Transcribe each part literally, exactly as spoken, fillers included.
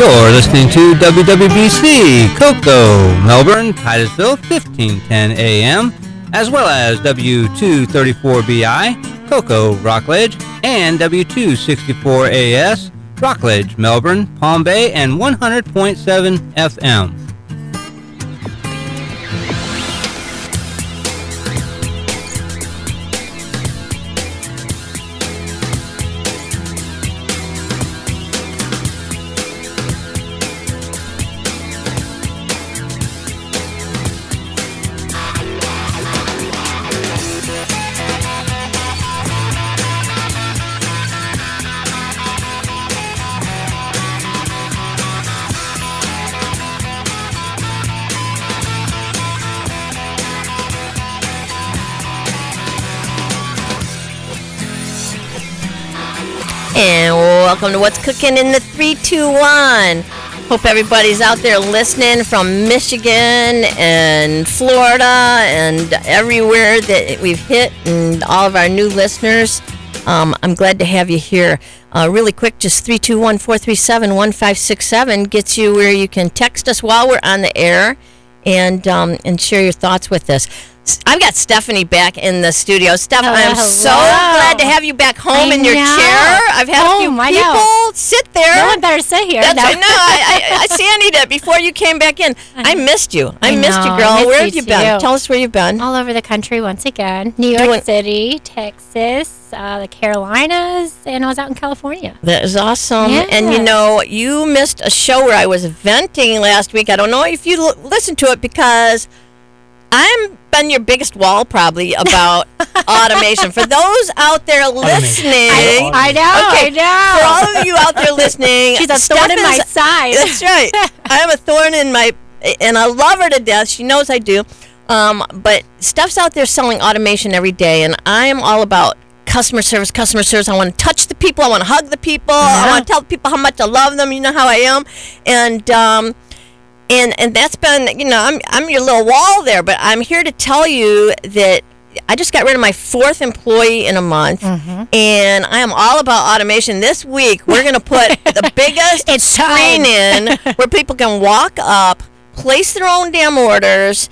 You're listening to W W B C, Cocoa, Melbourne, Titusville, fifteen ten A M, as well as W two thirty-four B I, Cocoa, Rockledge, and W two sixty-four A S, Rockledge, Melbourne, Palm Bay, and one hundred point seven F M. And welcome to What's Cooking in the three two one. Hope everybody's out there listening from Michigan and Florida and everywhere that we've hit, and all of our new listeners. Um, I'm glad to have you here. Uh, really quick, just three two one, four three seven, one five six seven gets you where you can text us while we're on the air and um, and share your thoughts with us. I've got Stephanie back in the studio. Steph, hello, I'm hello. so glad to have you back home I in your know. chair. I've had oh, a few my people God. sit there. No one better sit here. That's no. right. No, I, I, I Sandy did before you came back in. I missed you. I, I missed know. you, girl. I missed Where you have you too. been? Tell us where you've been. All over the country once again. New York Doing- City, Texas, uh, the Carolinas, and I was out in California. That is awesome. Yeah. And you know, you missed a show where I was venting last week. I don't know if you l- listened to it because I'm been your biggest wall probably about automation. For those out there listening, I, I know, okay, I know. for all of you out there listening, She's a Steph thorn in my is- side. That's right. I'm a thorn in my, and I love her to death. She knows I do. Um, but Steph's out there selling automation every day, and I'm all about customer service, customer service. I want to touch the people. I want to hug the people. I Yeah. want to tell people how much I love them. You know how I am. And, um, and, and that's been, you know, I'm, I'm your little wall there, but I'm here to tell you that I just got rid of my fourth employee in a month, Mm-hmm. and I am all about automation. This week, we're going to put the biggest It's screen in where people can walk up, place their own damn orders,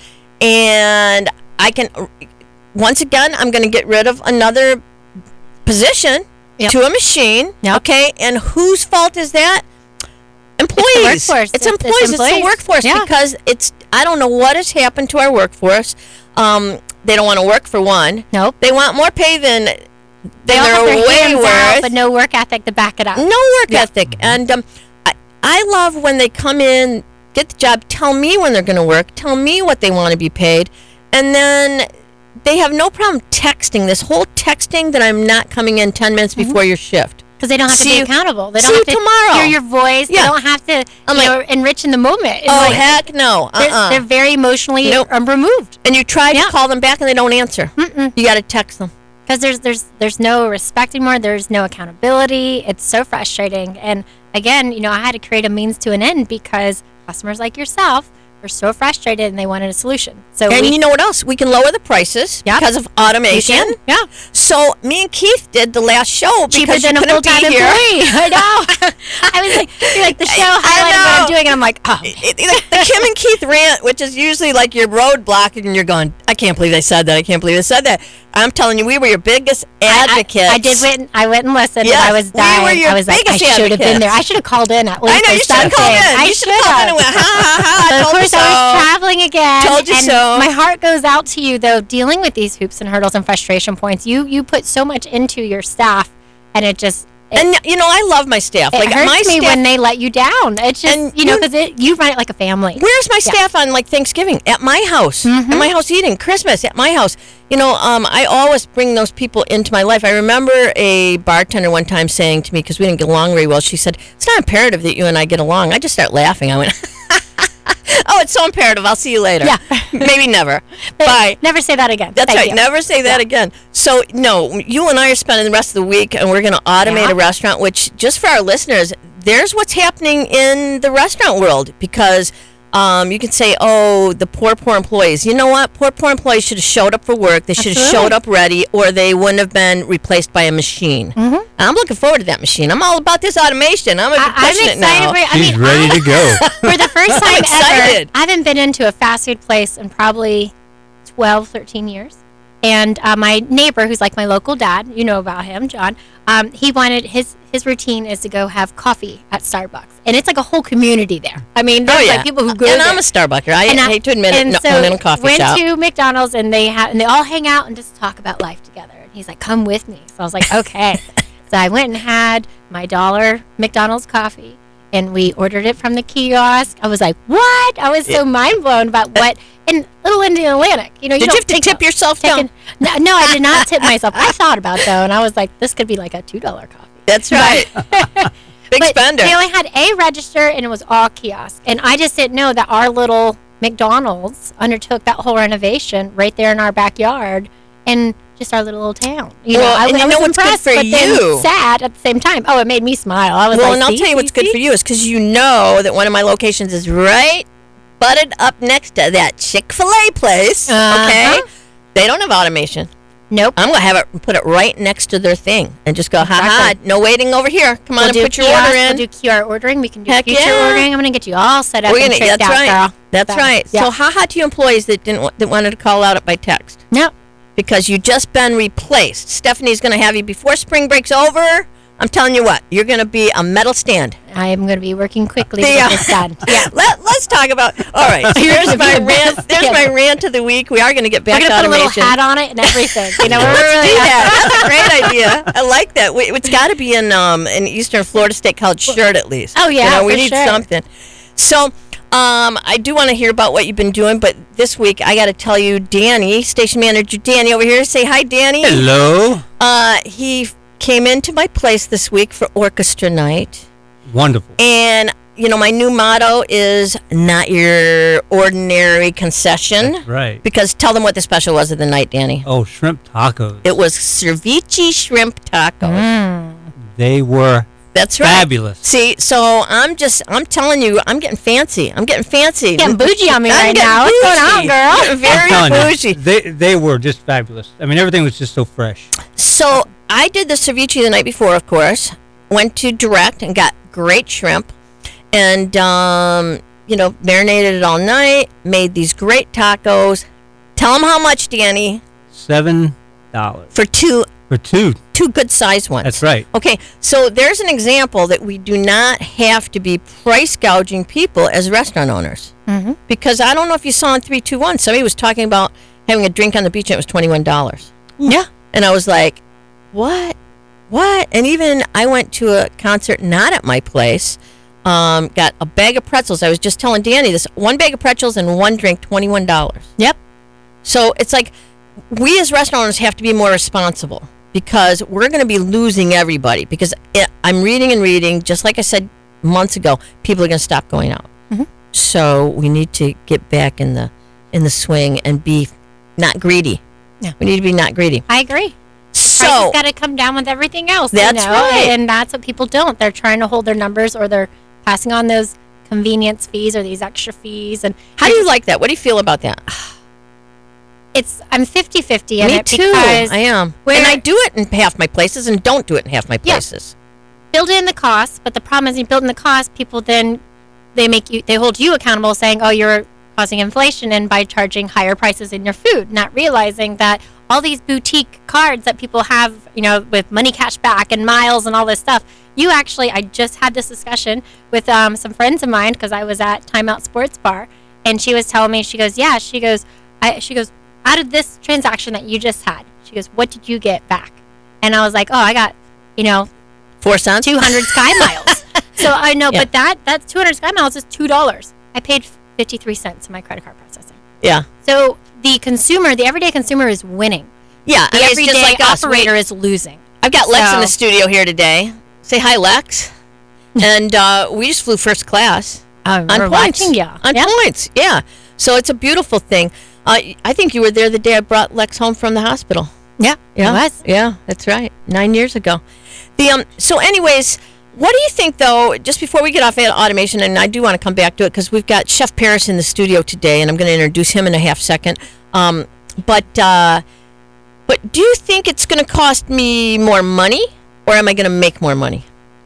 and I can, once again, I'm going to get rid of another position Yep. to a machine. Yep. Okay, and whose fault is that? Employees. workforce. It's, It's- it's employees. It's, the employees. workforce Yeah. because it's. I don't know what has happened to our workforce. Um, they don't want to work for one. Nope. They want more pay than than They all have they're their way hands out, worth. but no work ethic to back it up. No work Yeah. ethic. And um, I, I love when they come in, get the job, tell me when they're going to work, tell me what they want to be paid, and then they have no problem texting. This whole texting that I'm not coming in ten minutes Mm-hmm. before your shift. Because they don't have See to be you- accountable. They see don't have you to tomorrow. hear your voice. Yeah. They don't have to I'm you like, know, enrich in the moment. It's Oh, like, heck no. they're, Uh-uh. they're very emotionally Nope. um, removed. And you try Yeah. to call them back and they don't answer. Mm-mm. You got to text them. Because there's there's there's no respect anymore. There's no accountability. It's so frustrating. And again, you know, I had to create a means to an end because customers like yourself were so frustrated and they wanted a solution. So And we, you know what else? We can lower the prices Yep. because of automation. can. Yeah. So me and Keith did the last show cheaper because than you a couldn't full-time be here. employee. I know. I was like, you're like the show I highlighting what know. I'm doing, and I'm like, oh. It- it- the Kim and Keith rant, which is usually like your roadblock, and you're going, I can't believe they said that. I can't believe they said that. I'm telling you, we were your biggest advocates. I, I did went. I went and listened. Yes, and I was we were dying. your I was like, I biggest should have been advocates. there. I should have called in at least. I know, or you should have something. called in. I You should have called in and went, ha, ha, ha, I But of told you course, so. I was traveling again. Told you and so. My heart goes out to you, though, dealing with these hoops and hurdles and frustration points. You you put so much into your staff, and it just it, And, you know, I love my staff. it like hurts my me staff, when they let you down. It's just And you know you- because it you run it like a family. Where's my Yeah. staff on like Thanksgiving? At my house. Mm-hmm. At my house eating Christmas at my house. You know, um, I always bring those people into my life. I remember a bartender one time saying to me, because we didn't get along very well, she said, it's not imperative that you and I get along. I just start laughing. I went, oh, it's so imperative. I'll see you later. Yeah. Maybe never. But Bye. Never say that again. That's Thank right. you. Never say that Yeah. again. So, no, you and I are spending the rest of the week, and we're going to automate Yeah. a restaurant, which, just for our listeners, there's what's happening in the restaurant world because Um, you can say, oh, the poor, poor employees. You know what? Poor, poor employees should have showed up for work. They should have Absolutely. showed up ready, or they wouldn't have been replaced by a machine. Mm-hmm. I'm looking forward to that machine. I'm all about this automation. I'm I, I'm pushing it excited now. for I She's mean, ready I, to go. for the first I'm time excited. ever, I haven't been into a fast food place in probably twelve, thirteen years. And uh, my neighbor, who's like my local dad, you know about him, John, um, he wanted, his his routine is to go have coffee at Starbucks. And it's like a whole community there. I mean, there's Oh, yeah. like people who go and there. I'm a Starbucker. I And I- hate to admit it. and No, so own a coffee went shop. to McDonald's and they have and they all hang out and just talk about life together. And he's like, "Come with me." So I was like, "Okay." So I went and had my dollar McDonald's coffee, and we ordered it from the kiosk. I was like, "What?" I was so mind blown about what in Little Indian Atlantic. You know, you Did you don't have to think tip of- yourself taking- down? No, no, I did not tip myself. I thought about it, though, and I was like, "This could be like a two dollar coffee." That's right. Big But spender. they only had a register, and it was all kiosk. And I just didn't know that our little McDonald's undertook that whole renovation right there in our backyard, and just our little old town. You Well, know, I, and I you was know what's good impressed, for but then you? sad at the same time. Oh, it made me smile. I was Well, like, and I'll "See, tell you what's see, good see?" for you is because you know that one of my locations is right butted up next to that Chick-fil-A place. Uh-huh. Okay? They don't have automation. Nope. I'm going to have it put it right next to their thing and just go, ha ha, Exactly. no waiting over here. Come on We'll and do put your kiosk, order in. We'll do Q R ordering. We can do Heck future yeah. ordering. I'm going to get you all set up We're and gonna, tricked that's out, right. girl. That's So, right. yeah. So ha ha to you employees that didn't that wanted to call out by text. No. Because you just been replaced. Stephanie's going to have you before spring break's over. I'm telling you what, you're going to be a metal stand. I am going to be working quickly to Yeah. get this done. Yeah. Let, let's talk about. All right, so You're there's gonna my be a rant. best There's kid. my rant of the week. We are going to get We're back going to to put a little automation. hat on it and everything. You know, we're Let's really do that. That's a great idea. I like that. We, it's got to be in um an Eastern Florida State College shirt at least. Oh, yeah, you know, we for need sure. something. So. Um, I do want to hear about what you've been doing, but this week I got to tell you, Danny, station manager Danny over here, say hi, Danny. Hello. Uh, he f- came into my place this week for orchestra night. Wonderful. And, you know, my new motto is not your ordinary concession. That's right. Because tell them what the special was of the night, Danny. Oh, shrimp tacos. It was ceviche shrimp tacos. They were That's right. fabulous. See, so I'm just, I'm telling you, I'm getting fancy. I'm getting fancy. getting bougie on me I'm right getting now. What's going on, bougie. girl? Getting Very Telling you, bougie. They they were just fabulous. I mean, everything was just so fresh. So I did the ceviche the night before, of course. Went to Direct and got great shrimp, and um, you know, marinated it all night. Made these great tacos. Tell them how much, Danny, Seven dollars for two for two. two good sized ones. That's right. Okay, so there's an example that we do not have to be price gouging people as restaurant owners. Mhm. Because I don't know if you saw in three two one, somebody was talking about having a drink on the beach and it was twenty-one dollars. Yeah. And I was like, what? What? And even I went to a concert not at my place, um, got a bag of pretzels. I was just telling Danny this, one bag of pretzels and one drink, twenty-one dollars. Yep. So it's like we as restaurant owners have to be more responsible because we're going to be losing everybody. Because it, I'm reading and reading, just like I said months ago, people are going to stop going out. Mhm. So we need to get back in the in the swing and be not greedy. Yeah. We need to be not greedy. I agree. So Prices got to come down with everything else. That's you know? right. And that's what people don't. They're trying to hold their numbers, or they're passing on those convenience fees or these extra fees. And how do you like that? What do you feel about that? it's I'm fifty-fifty in Me it too. because I am. where- And I do it in half my places and don't do it in half my Yeah. places. build in the cost, but the problem is you build in the cost, people then they make you they hold you accountable, saying, oh, you're causing inflation and by charging higher prices in your food, not realizing that all these boutique cards that people have, you know, with money cash back and miles and all this stuff, you actually, I just had this discussion with um, some friends of mine because I was at Timeout Sports Bar, and she was telling me, she goes, yeah, she goes, I, she goes, out of this transaction that you just had, she goes, what did you get back? And I was like, oh, I got, you know, Four cents? two hundred Sky Miles. So I know, Yeah. but that that's two hundred Sky Miles is two dollars. I paid fifty-three cents in my credit card processing. Yeah. So the consumer, the everyday consumer, is winning. Yeah. The I mean, it's everyday just like us. We- operator is losing. I've got Lex in So- the studio here today. Say hi, Lex. And uh, we just flew first class I on remember points. watching ya. On Yeah. points, yeah. So it's a beautiful thing. Uh, I think you were there the day I brought Lex home from the hospital. Yeah, Yeah, it was. yeah, that's right. Nine years ago. The um. So, anyways, What do you think, though, just before we get off automation, and I do want to come back to it because we've got Chef Paris in the studio today, and I'm going to introduce him in a half second. Um, but, uh, but do you think it's going to cost me more money, or am I going to make more money?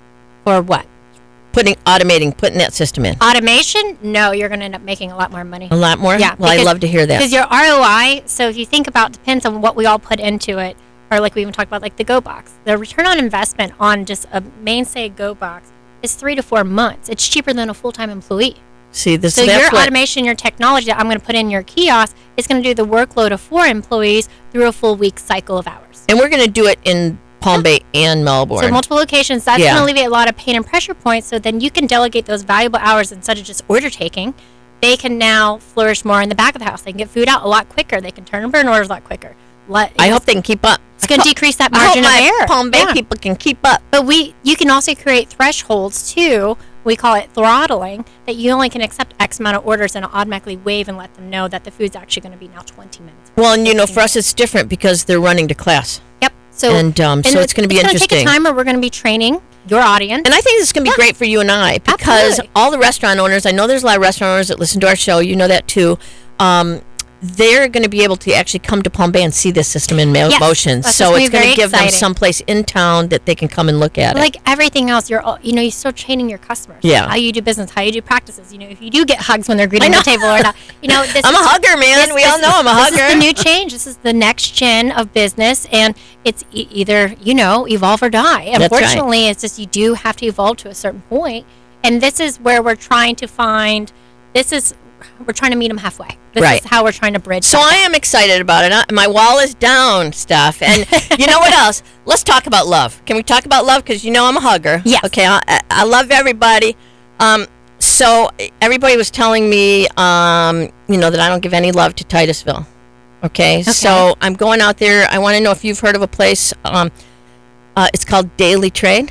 Or what? Putting automating, putting that system in. Automation? No, you're going to end up making a lot more money. A lot more? Yeah. Well, I love to hear that. Because your R O I, so if you think about, depends on what we all put into it, or like we even talked about, like the Go Box. The return on investment on just a mainstay Go Box is three to four months. It's cheaper than a full-time employee. See, this so that's your what, automation, your technology that I'm going to put in your kiosk is going to do the workload of four employees through a full week cycle of hours. And we're going to do it in Palm Bay and Melbourne. So multiple locations. That's Yeah. going to alleviate a lot of pain and pressure points. So then you can delegate those valuable hours instead of just order taking. They can now flourish more in the back of the house. They can get food out a lot quicker. They can turn and burn orders a lot quicker. Let, I hope they can keep up. It's going to decrease that I hope margin of my error. Palm Bay Yeah. people can keep up. But we, you can also create thresholds too. We call it throttling, that you only can accept X amount of orders and it'll automatically waive and let them know that the food's actually going to be now twenty minutes. Well, and you know, for us it's different because they're running to class. Yep. So And, um, so it's gonna be It's interesting. going to take a time where we're going to be training your audience. And I think this is going to be Yeah. great for you and I because Absolutely. all the restaurant owners, I know there's a lot of restaurant owners that listen to our show, you know that too. Um, they're going to be able to actually come to Palm Bay and see this system in mo- Yes, motion. that's So what's it's gonna be going to very give them exciting. someplace in town that they can come and look at it. Like everything else, you're all, you know, you're still training your customers. Yeah. How you do business, how you do practices. You know, if you do get hugs when they're greeting the table or not. You know, this I'm a is- hugger, man. this- we all this know is- I'm a This hugger. is the new change. This is the next gen of business, and it's e- either, you know, evolve or die. That's right. Unfortunately, it's just you do have to evolve to a certain point, and this is where we're trying to find. This is we're trying to meet them halfway. This Right. is how we're trying to bridge. So that I gap. am excited about it. I, my wall is down, stuff. And you know what else? Let's talk about love. Can we talk about love? Because you know I'm a hugger. Yes. Okay. I, I- I love everybody. Um, so everybody was telling me, um, you know, that I don't give any love to Titusville. Okay. So I'm going out there. I want to know if you've heard of a place. Um, uh, it's called Daily Trade.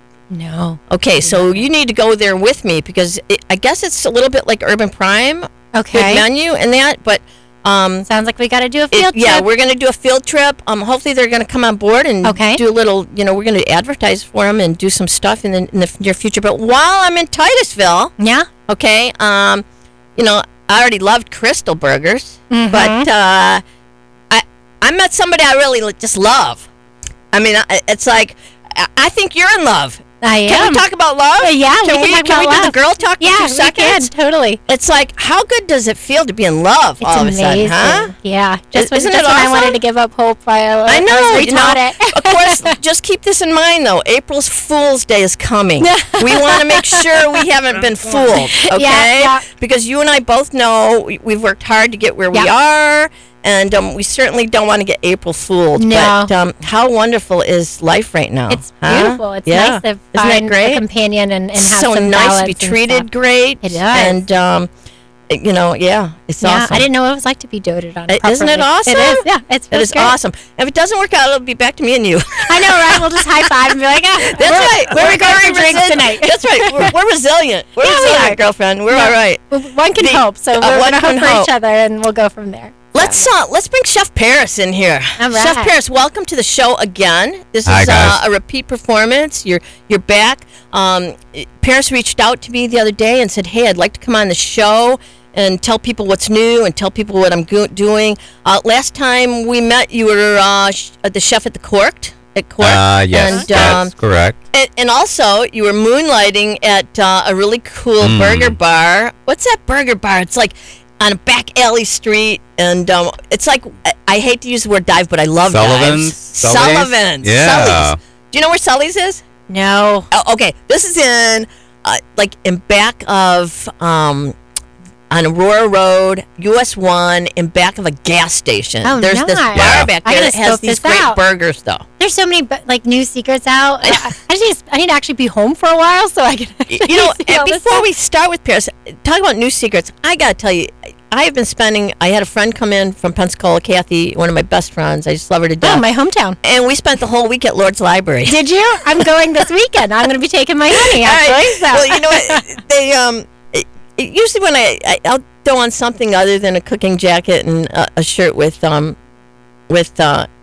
No. Okay. So you need to go there with me because it, I guess it's a little bit like Urban Prime. Okay. Good menu and that, but. Um, Sounds like we got to do a it- field yeah, trip. we're going to do a field trip. Um, hopefully they're going to come on board and Okay. do a little. You know, we're going to advertise for them and do some stuff in the, in the near future. But while I'm in Titusville, Yeah. okay, um, you know, I already loved Crystal Burgers, Mhm. but uh, I I met somebody I really li- just love. I mean, I, it's like I, I think you're in love. I Can am. we talk about love? Uh, yeah, Can we we can talk can we about do love. the girl talk Yeah, for two we seconds? can, totally. It's like, how good does it feel to be in love It's all amazing. of a sudden, huh? Yeah. Just, when, Isn't just it when I awesome? wanted to give up hope, I, uh, I know. I was You know, retaught it. of course, just keep this in mind, though. April's Fool's Day is coming. We want to make sure we haven't been fooled, okay? yeah. Because you and I both know we, we've worked hard to get where we Yeah. are, and um, we certainly don't want to get April fooled. No. But um, how wonderful is life right now? It's huh? beautiful. It's Yeah. nice to Isn't that find great? a companion and, and have so some nice to balance be and treated stuff. great. It does. And, um, it- you know, yeah, it's Yeah, awesome. I didn't know what it was like to be doted on. Uh, Isn't it properly. awesome? It is. Yeah, it's It is great. awesome. If it doesn't work out, it'll be back to me and you. I know, right? We'll just high five and be like, ah, That's we're, right. Where are we going very for drinks resi- tonight? That's right. We're, we're resilient. We're Yeah, we resilient, are. girlfriend. We're Yeah. all right. Well, one can The- hope, so uh, we're one gonna hope can for hope. each other, and we'll go from there. Let's uh, let's bring Chef Paris in here. All Chef right. Paris, welcome to the show again. This Hi, is guys. uh, a repeat performance. You're you're back. Um, Paris reached out to me the other day and said, "Hey, I'd like to come on the show and tell people what's new and tell people what I'm go- doing." Uh, last time we met, you were uh, sh- uh, the chef at the Corked at Cork. Uh, yes, and, um, that's correct. And, and also, you were moonlighting at uh, a really cool Mm. burger bar. What's that burger bar? It's like on a back alley street, and um, it's like I, I hate to use the word dive, but I love Sullivan's? dives. Sully's? Sullivan's. Yeah. Sully's. Do you know where Sully's is? No. Oh, okay, this is in uh, like in back of um, on Aurora Road, U S one, in back of a gas station. Oh, There's this bar nice. Yeah. back I there gotta that has scope these this great out. burgers, though. There's so many but, like new secrets out. I, I just need to, I need to actually be home for a while so I can. You know, see and all this before stuff. we start with Paris, talk about new secrets. I gotta tell you, I have been spending. I had a friend come in from Pensacola, Kathy, one of my best friends. I just love her to death. Oh, my hometown. and we spent the whole week at Lord's Library. Did you? I'm going this weekend. I'm going to be taking my honey. All Actually, right. so. Well, you know what? They um, it, it, usually when I, I I'll throw on something other than a cooking jacket and a, a shirt with um, with uh,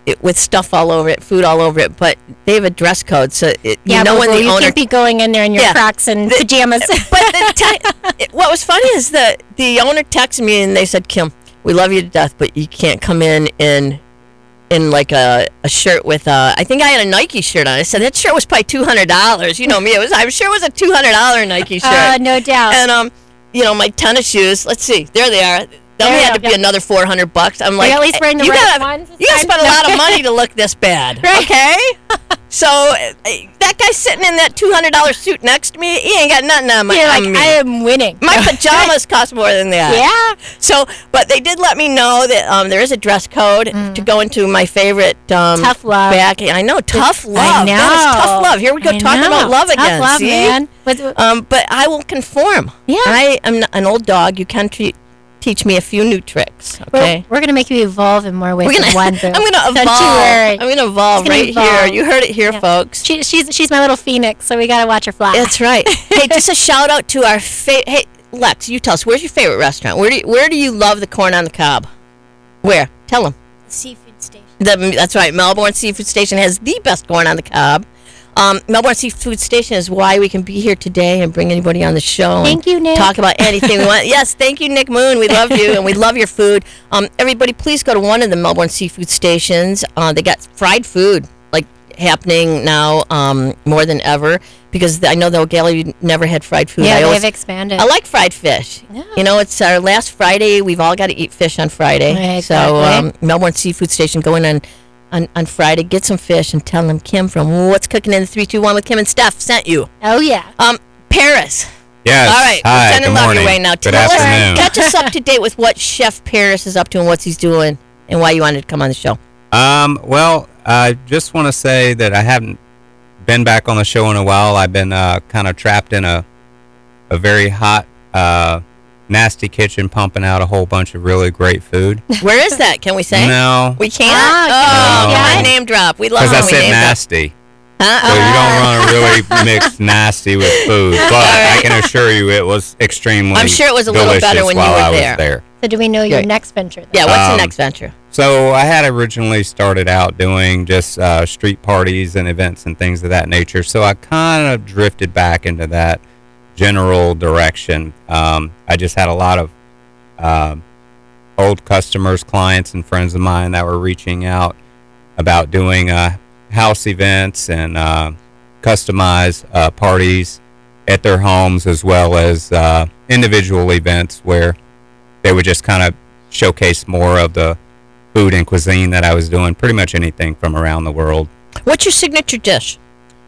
it, with stuff all over it, food all over it, but they have a dress code, so it, Yeah, you know but when well, the you owner. can't be going in there in your Yeah. Crocs and The- pajamas. But the te- it- what was funny is that the owner texted me and they said, Kim, we love you to death, but you can't come in in in like a, a shirt with a, I think I had a Nike shirt on. I said that shirt was probably two hundred dollars. You know me, it was. I'm sure it was a two hundred dollar Nike shirt. Uh, no doubt. And um, you know my tennis shoes. Let's see, there they are. That There had you to be go. another four hundred bucks. I'm like, at least wearing the you right gotta, ones this you gotta time? spend a lot of money to look this bad, Right. okay? So uh, that guy sitting in that two hundred dollar suit next to me, he ain't got nothing on my. You're like, on me. I am winning. My pajamas cost more than that. Yeah. So, but they did let me know that um, there is a dress code to go into my favorite um, Mm. Tough love. Back. I know, tough love. I know. That is tough love. Here we go I talking know. about love Tough again. love, see? man. But- Um, but I will conform. Yeah. I am an old dog. You can treat, teach me a few new tricks. We're, Okay. we're gonna make you evolve in more ways We're gonna, than one. Boo. I'm gonna Don't evolve. you worry. I'm gonna evolve She's gonna right evolve. here. You heard it here, Yeah. folks. She, she's she's my little phoenix, so we gotta watch her fly. That's right. Hey, just a shout out to our fa- hey Lex. You tell us, where's your favorite restaurant? Where do you, where do you love the corn on the cob? Where? Tell them. Seafood station. The, that's right. Melbourne Seafood Station has the best corn on the cob. Um, Melbourne Seafood Station is why we can be here today and bring anybody on the show. Thank and you, Nick. Talk about anything we want. Yes, thank you, Nick Moon. We love you and we love your food. Um, everybody, please go to one of the Melbourne Seafood Stations. Uh, they got fried food like happening now um, more than ever because I know the O'Galley never had fried food. Yeah, I they've always, expanded. I like fried fish. Yeah. You know, it's our last Friday. We've all got to eat fish on Friday. Right, so um, exactly. Melbourne Seafood Station, go in on, on, on Friday, get some fish, and tell them Kim from What's Cooking in the three two one with Kim and Steph sent you. Oh yeah. Um, Paris. Yes. All right, Hi, we're sending good love morning. your way now. Good Tell us, afternoon. catch us up to date with what Chef Paris is up to and what he's doing and why you wanted to come on the show. Um, well, I just want to say that I haven't been back on the show in a while. I've been uh, kind of trapped in a a very hot, uh, nasty kitchen, pumping out a whole bunch of really great food. Where is that? Can we say? No, We can't? Ah, oh, no. come on, name drop. We love because I when we said name drop. nasty. Huh? So you don't want to really mix nasty with food, but I can assure you it was extremely. I'm sure it was a little delicious better when you while were I was there. there. So do we know your Right. next venture? Then? Yeah, what's the Um, next venture? So I had originally started out doing just uh, street parties and events and things of that nature. So I kind of drifted back into that general direction. Um, I just had a lot of um old customers, clients, and friends of mine that were reaching out about doing uh, house events and uh, customized uh, parties at their homes, as well as uh, individual events where they would just kind of showcase more of the food and cuisine that I was doing, pretty much anything from around the world. What's your signature dish?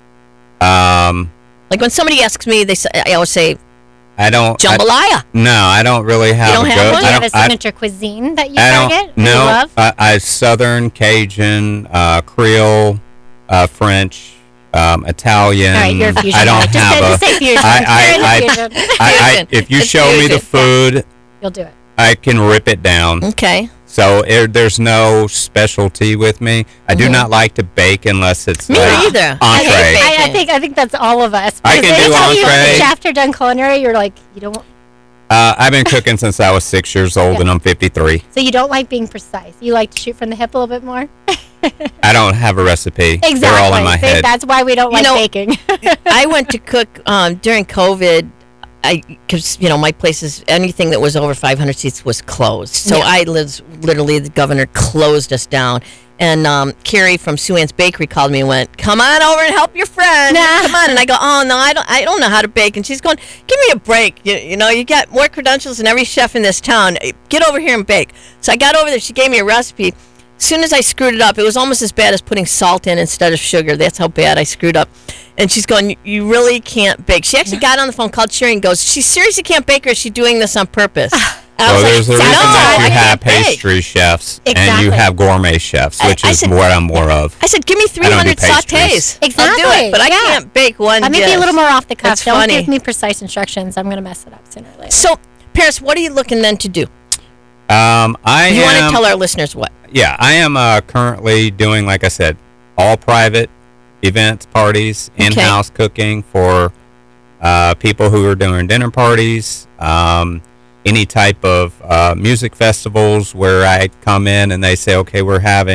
Um, Like when somebody asks me, they say, I always say I don't. I, jambalaya. no, I don't really have. don't a have go- one? Do I you have a I, signature cuisine that you I target? don't. that you No, love? I, I Southern, Cajun, uh, Creole, uh, French, um, Italian. All right, you're a fusion. I don't guy. Just have said a. to say fusion. I- I- You're in the I- fusion. I, I, Fusion. if you It's show me the fusion. food, You'll do it. I can rip it down. Okay. So it, there's no specialty with me. I do Mhm. not like to bake unless it's Me like either. I entree. hate I, I bacon. think I think that's all of us. I Because can do anytime you entree. have a chef or done culinary, you're like you don't. Uh, I've been cooking since I was six years old, Yeah. and I'm fifty-three. So you don't like being precise. You like to shoot from the hip a little bit more. I don't have a recipe. Exactly. They're all in my See, head. That's why we don't You like know- baking. I went to cook um, during COVID. I because you know my places anything that was over five hundred seats was closed. So Yeah. I lived literally the governor closed us down. And um, Carrie from Sue Ann's Bakery called me and went, "Come on over and help your friend. Nah. Come on." And I go, "Oh no, I don't. I don't know how to bake." And she's going, "Give me a break. You, you know, you got more credentials than every chef in this town. Get over here and bake." So I got over there. She gave me a recipe. As soon as I screwed it up, it was almost as bad as putting salt in instead of sugar. That's how bad I screwed up. And she's going, "You really can't bake." She actually got on the phone, called Sherry, and goes, "She seriously can't bake, or is she doing this on purpose?" And I So was like, there's a "No, reason that I you have can't bake." pastry chefs and Exactly. you have gourmet chefs, I- which I is said- what I'm more of. I said, "Give me three I don't hundred do pastries. sautés. I'll do Exactly, it, but I yeah. can't bake one I may be a dish." little more off the cuff. That's Don't funny. give me precise instructions. I'm gonna mess it up sooner or later. So, Paris, what are you looking then to do? Um, I You want to am. tell our listeners what? Yeah, I am uh, currently doing, like I said, all private events, parties, Okay. in-house cooking for uh, people who are doing dinner parties, um, any type of uh, music festivals where I come in and they say, okay, we're having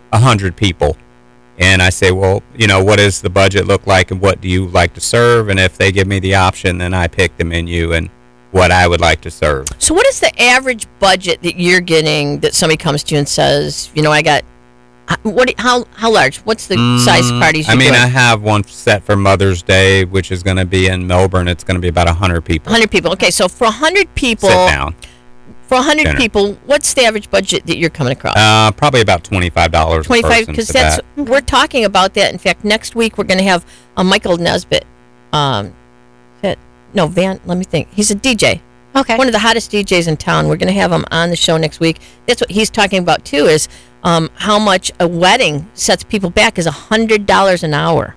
a hundred people. And I say, well, you know, what does the budget look like and what do you like to serve? And if they give me the option, then I pick the menu and what I would like to serve. So what is the average budget that you're getting that somebody comes to you and says, you know, I got, what? how how large? What's the mm, size parties you're I mean, doing? I have one set for Mother's Day, which is going to be in Melbourne. It's going to be about one hundred people. one hundred people. Okay, so for one hundred people. Sit down. For one hundred Dinner. people, what's the average budget that you're coming across? Uh, probably about twenty-five dollars twenty-five, because that's that. we're talking about that. In fact, next week we're going to have a Michael Nesbitt. Um, that, no, Van. Let me think. He's a D J. Okay. One of the hottest D Js in town. We're going to have him on the show next week. That's what he's talking about too. Is um, how much a wedding sets people back is a hundred dollars an hour.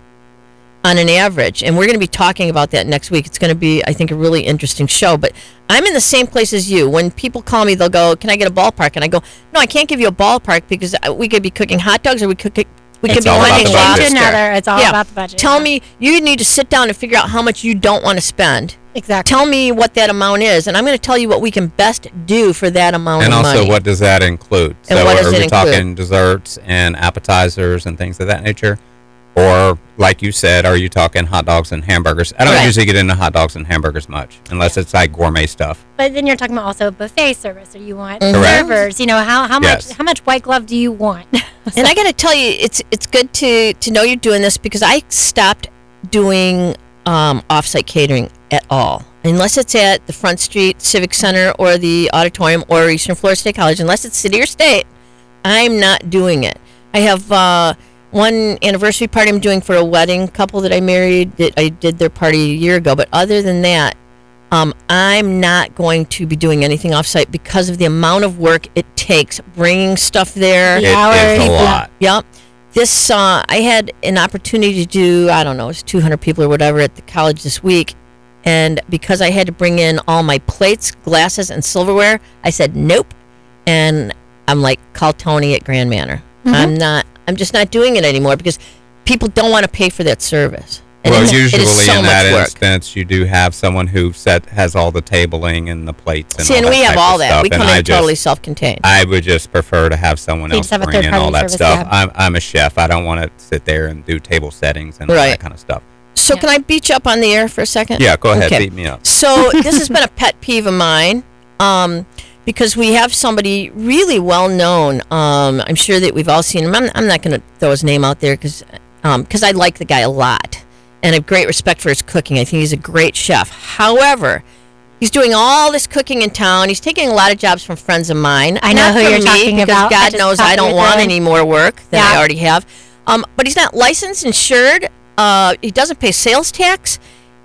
On an average, and we're going to be talking about that next week. It's going to be, I think, a really interesting show. But I'm in the same place as you. When people call me, they'll go, "Can I get a ballpark?" And I go, "No, I can't give you a ballpark because we could be cooking hot dogs, or we could we It's could be all about blending the budget. lobster." To another, it's all Yeah. about the budget. Tell yeah. me, you need to sit down and figure out how much you don't want to spend. exactly. Tell me what that amount is, and I'm going to tell you what we can best do for that amount And of also, money. what does that include? And so what does are it we include? talking desserts and appetizers and things of that nature? Or, like you said, are you talking hot dogs and hamburgers? I don't Right. usually get into hot dogs and hamburgers much, unless it's like gourmet stuff. But then you're talking about also buffet service, or you want Mhm. Correct. servers. You know, how how Yes. much how much white glove do you want? And I got to tell you, it's it's good to to know you're doing this because I stopped doing um, offsite catering at all, unless it's at the Front Street Civic Center or the auditorium or Eastern Florida State College. Unless it's city or state, I'm not doing it. I have uh, one anniversary party I'm doing for a wedding couple that I married. That I did their party a year ago, but other than that, um, I'm not going to be doing anything offsite because of the amount of work it takes bringing stuff there. The It hours, is a people- lot. Yep. This, uh, I had an opportunity to do, I don't know, it's two hundred people or whatever at the college this week. And because I had to bring in all my plates, glasses, and silverware, I said, nope. And I'm like, call Tony at Grand Manor. Mm-hmm. I'm not, I'm just not doing it anymore because people don't want to pay for that service. And Well, it's, usually it is so in much that work. instance, you do have someone who set has all the tabling and the plates and See, all and that we have type all of that. stuff, We come and in I just- totally self-contained. I would just prefer to have someone You else just have a bring in all third-party that service, stuff. yeah. I'm I'm a chef. I don't want to sit there and do table settings and all Right. that kind of stuff. So Yeah. can I beat you up on the air for a second? Yeah, go ahead, Okay. beat me up. So this has been a pet peeve of mine um, because we have somebody really well known. Um, I'm sure that we've all seen him. I'm, I'm not going to throw his name out there because because I like the guy a lot and I have great respect for his cooking. I think he's a great chef. However, he's doing all this cooking in town. He's taking a lot of jobs from friends of mine. I know Not who from you're me, talking because about. I God just knows I copied don't it want there. any more work than Yeah. I already have. Um, but he's not licensed, insured. Uh, he doesn't pay sales tax.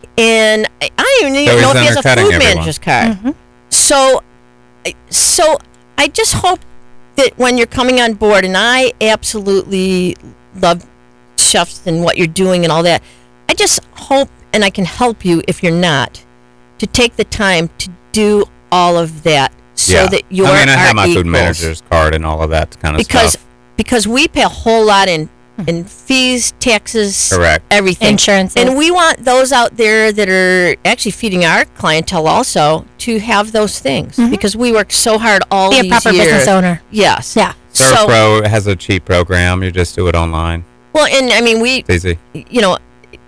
And I I don't even So know he's if he has a undercutting food everyone. manager's card. Mm-hmm. So, I- so I just hope that when you're coming on board, and I absolutely love chefs and what you're doing and all that, I just hope, and I can help you if you're not, to take the time to do all of that so yeah. that you're I mean, I our have my equals. food manager's card and all of that kind of because stuff. because we pay a whole lot in in fees, taxes, Correct. everything. Insurances. And we want those out there that are actually feeding our clientele also to have those things because we work so hard all Be a these proper years. business owner. Yes. Yeah. Serve So, Pro has a cheap program. You just do it online. well, and I mean, we, It's easy. you know,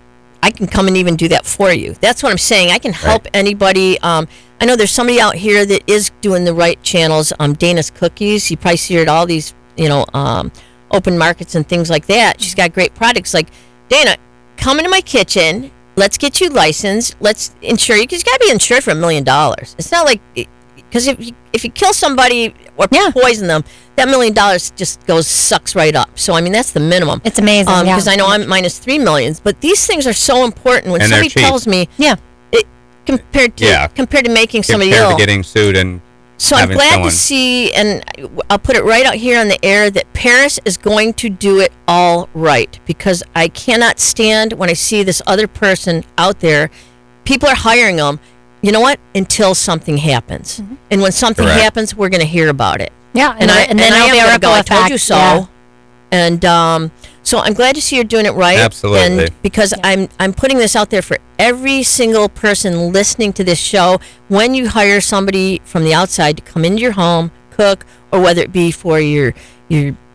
I can come and even do that for you. That's what I'm saying. I can help anybody. Um, I know there's somebody out here that is doing the right channels. Um, Dana's Cookies. You probably see her at all these, you know, um, open markets and things like that. She's got great products. Like, Dana, come into my kitchen. Let's get you licensed. Let's insure you. Because you got to be insured for a million dollars. It's not like, because if you, if you kill somebody or Yeah. poison them, that million dollars just goes, sucks right up. So, I mean, that's the minimum. It's amazing. Um, yeah. because I know I'm minus three millions, but these things are so important. When And they're somebody cheap. tells me, Yeah. it, compared to Yeah. compared to making somebody Compared ill, to getting sued and so I'm having glad someone- to see, and I'll put it right out here on the air that Paris is going to do it all right because I cannot stand when I see this other person out there. People are hiring them. You know what? Until something happens, Mm-hmm. and when something Correct. happens, we're going to hear about it. Yeah. And, I and then and I it'll am be a gonna ripple go. I effect. told you so. Yeah. And um, so I'm glad to see you're doing it right. Absolutely. And because I'm I'm putting this out there for every single person listening to this show. When you hire somebody from the outside to come into your home, cook, or whether it be for your your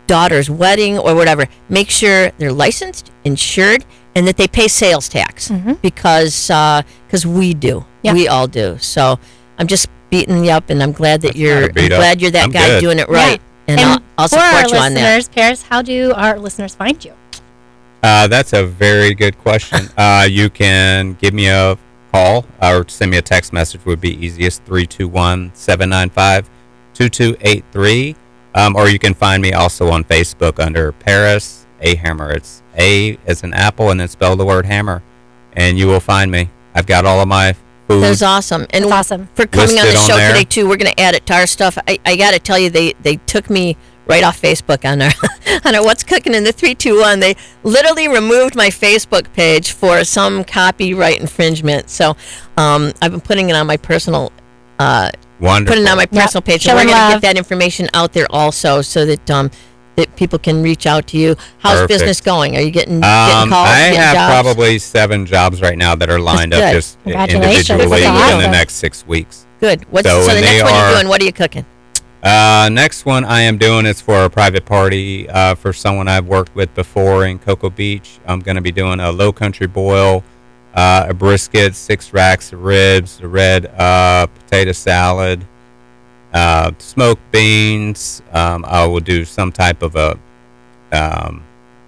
daughter's wedding or whatever, make sure they're licensed, insured, and that they pay sales tax Mm-hmm. because because we do, Yeah. we all do. So I'm just beating you up, and I'm glad that That's you're not a beat I'm up. glad you're that I'm guy good. doing it right, Yeah. and, I'll, I'll for our support you on that. listeners, Paris, how do our listeners find you? Uh, that's a very good question. uh, you can give me a call or send me a text message would be easiest, three two one, seven nine five, two two eight three. Um, or you can find me also on Facebook under Paris A Hammer. It's A as an apple and then spell the word hammer. And you will find me. I've got all of my food. That's awesome. And That's awesome. for coming on the Listed on show there. today too, we're going to add it to our stuff. I, I got to tell you, they they took me right off Facebook on our on our What's Cooking in the three two one. They literally removed my Facebook page for some copyright infringement. So um, I've been putting it on my personal uh, Wonderful. putting it on my Yep. personal page. So Showing we're going to love. get that information out there also, so that um, that people can reach out to you. How's Perfect. business going? Are you getting, getting Um, calls? I getting have jobs? probably seven jobs right now that are lined up good. just Congratulations. individually That's within the awesome. next six weeks. Good. What's, So, so, the and next they one you're are- doing, what are you cooking? Uh, next one I am doing is for a private party uh, for someone I've worked with before in Cocoa Beach. I'm going to be doing a low country boil, uh, a brisket, six racks of ribs, a red uh, potato salad, uh, smoked beans. Um, I will do some type of a um,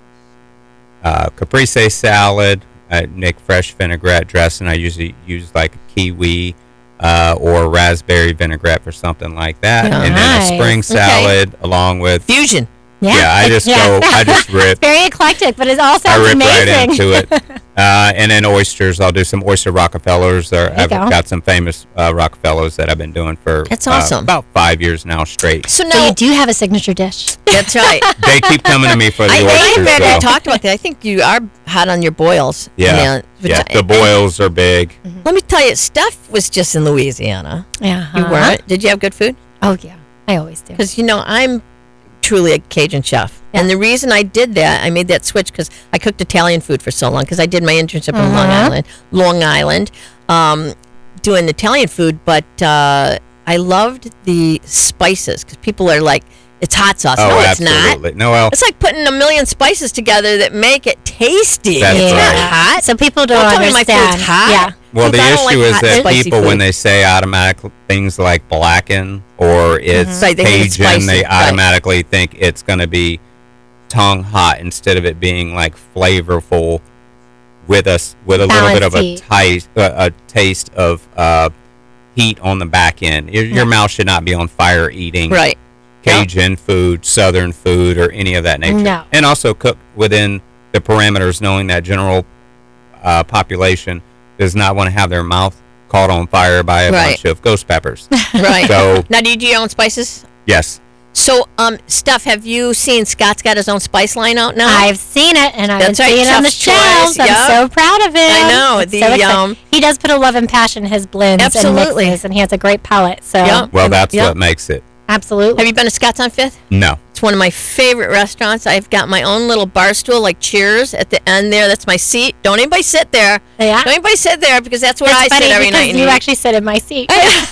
uh, caprese salad. I make fresh vinaigrette dressing. I usually use like a kiwi uh, or raspberry vinaigrette for something like that. Yeah. And then a Nice. spring salad along with Fusion. Yeah, Yeah, I just go- I just rip. It's very eclectic, but it all I sounds rip amazing. right into it. Uh, and then oysters. I'll do some oyster Rockefellers. There, you I've go. got some famous uh, Rockefellers that I've been doing for That's uh, awesome. about five years now straight. So So now, you do have a signature dish. that's right. They keep coming to me for the I, I oysters. remember though. we talked about that. I think you are hot on your boils. Yeah, man. Which yeah. I- The boils are big. Let me tell you, Steph was just in Louisiana. Yeah. You weren't? Did you have good food? Oh yeah, I always do. Because, you know, I'm truly a Cajun chef. Yeah. And the reason I did that, I made that switch because I cooked Italian food for so long because I did my internship in Long Mhm. Island, Long Island, um, doing Italian food. But uh, I loved the spices because people are like, it's hot sauce. Oh, no, it's not. absolutely. No, well, It's like putting a million spices together that make it tasty. That's it's right. not hot. So people don't, Don't tell me my understand. food's hot. Yeah. well, the Because I don't issue like is hot, that spicy people, food. when they say automatic things like blacken or it's Right, they think it's Cajun, spicy, they right. automatically think it's going to be tongue hot instead of it being like flavorful with a s- with a little bit of a Balanced taste uh, a taste of uh, heat on the back end. Your, your mouth should not be on fire eating Right. Cajun food, Southern food, or any of that nature. No. And also cook within the parameters, knowing that general uh, population does not want to have their mouth caught on fire by a Right. bunch of ghost peppers. Right. So, Now, do you do your own spices? yes. So, um, Steph, have you seen Scott's got his own spice line out now? I've seen it, and I've That's been right, seeing it on the Chef's Choice, shelves. I'm yep. so proud of him. I know, It's the, so exciting. um, he does put a love and passion in his blends Absolutely. and mixes, and he has a great palate. So Yep. Well, that's Yeah. what makes it. absolutely. Have you been to Scott's on Fifth? No. It's one of my favorite restaurants. I've got my own little bar stool, like Cheers, at the end there. That's my seat. Don't anybody sit there. Yeah. Don't anybody sit there because that's where It's I funny sit every because night. and you eat. actually sit in my seat.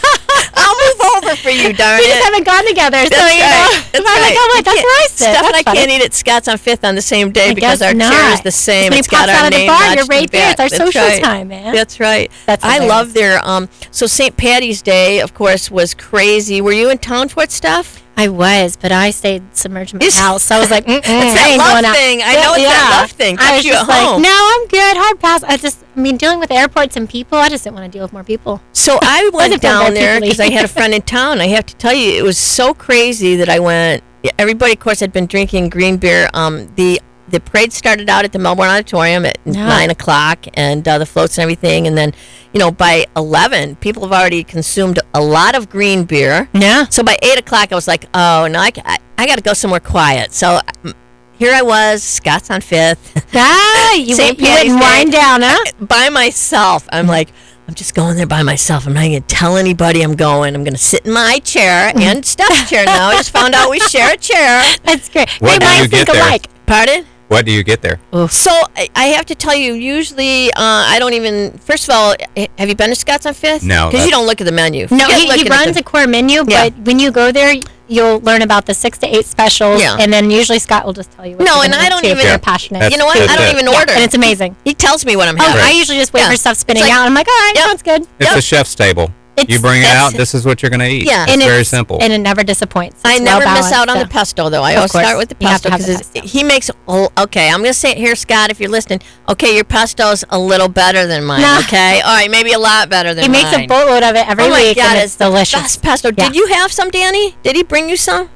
I'll move over for you, darn we just it. haven't gone together, so That's you right. know. That's I'm like, right. oh You wait, that's can't- where I sit. Steph and I That's funny. can't eat at Scott's on Fifth on the same day I because guess our not. chair is the same. When he It's got pops our out of the name bar, notched you're in right the there. It's back. our That's social right. time, man. That's right. That's I hilarious. love their um. So Saint Patty's Day, of course, was crazy. Were you in town for it, Steph? I was, but I stayed submerged in my Is- house. So I was like, mm-mm, It's I that ain't love going out. thing. I know it's that love thing. I Kept was you just at like, home. no, I'm good. Hard pass. I just, I mean, dealing with airports and people, I just didn't want to deal with more people. So I went Wasn't feel down bad there people because I eat. had a friend in town. I have to tell you, it was so crazy that I went. Everybody, of course, had been drinking green beer. Um, the the parade started out at the Melbourne Auditorium at Yeah. nine o'clock, and uh, the floats and everything. And then, you know, by eleven, people have already consumed a lot of green beer. Yeah. So by eight o'clock, I was like, oh, no, I, I, I got to go somewhere quiet. So um, here I was, Scott's on Fifth. Ah, you, Saint went, you Patty's wouldn't Day. wind down, huh? By myself. I'm like, I'm just going there by myself. I'm not going to tell anybody I'm going. I'm going to sit in my chair and Steph's chair now. I just found out we share a chair. That's great. What Hey, do you minds get think there? alike. Pardon? What do you get there? So I, I have to tell you, usually uh, I don't even, first of all, h- have you been to Scott's on Fifth? No, Because you that's- don't look at the menu. No, Forget he, he looking at runs the- a core menu, Yeah. but when you go there, you'll learn about the six to eight specials, Yeah. and then usually Scott will just tell you. What No, you're and gonna I eat, don't too, if even- you're Yeah. passionate. That's- You know what? That's I don't it. even Yeah, order. and it's amazing. He tells me what I'm Oh, having. I usually just wait Yeah. for stuff spinning It's like- out. I'm like, all right, Yep. sounds good. It's Yep. a chef's table. It's- You bring it that's- out. This is what you're going to eat. Yeah. It's and very it's, simple. and it never disappoints. I It's never well miss out on balanced, the pesto, though. I Of always course. start with the You have to pesto have the because pesto. he makes. Oh, okay, I'm gonna say it here, Scott. If you're listening, okay, your pesto's a little better than mine. Nah. Okay, all right, maybe a lot better than He makes mine. a boatload of it every oh my week, God, and it's it's the delicious. best pesto. Yeah. Did you have some, Danny? Did he bring you some?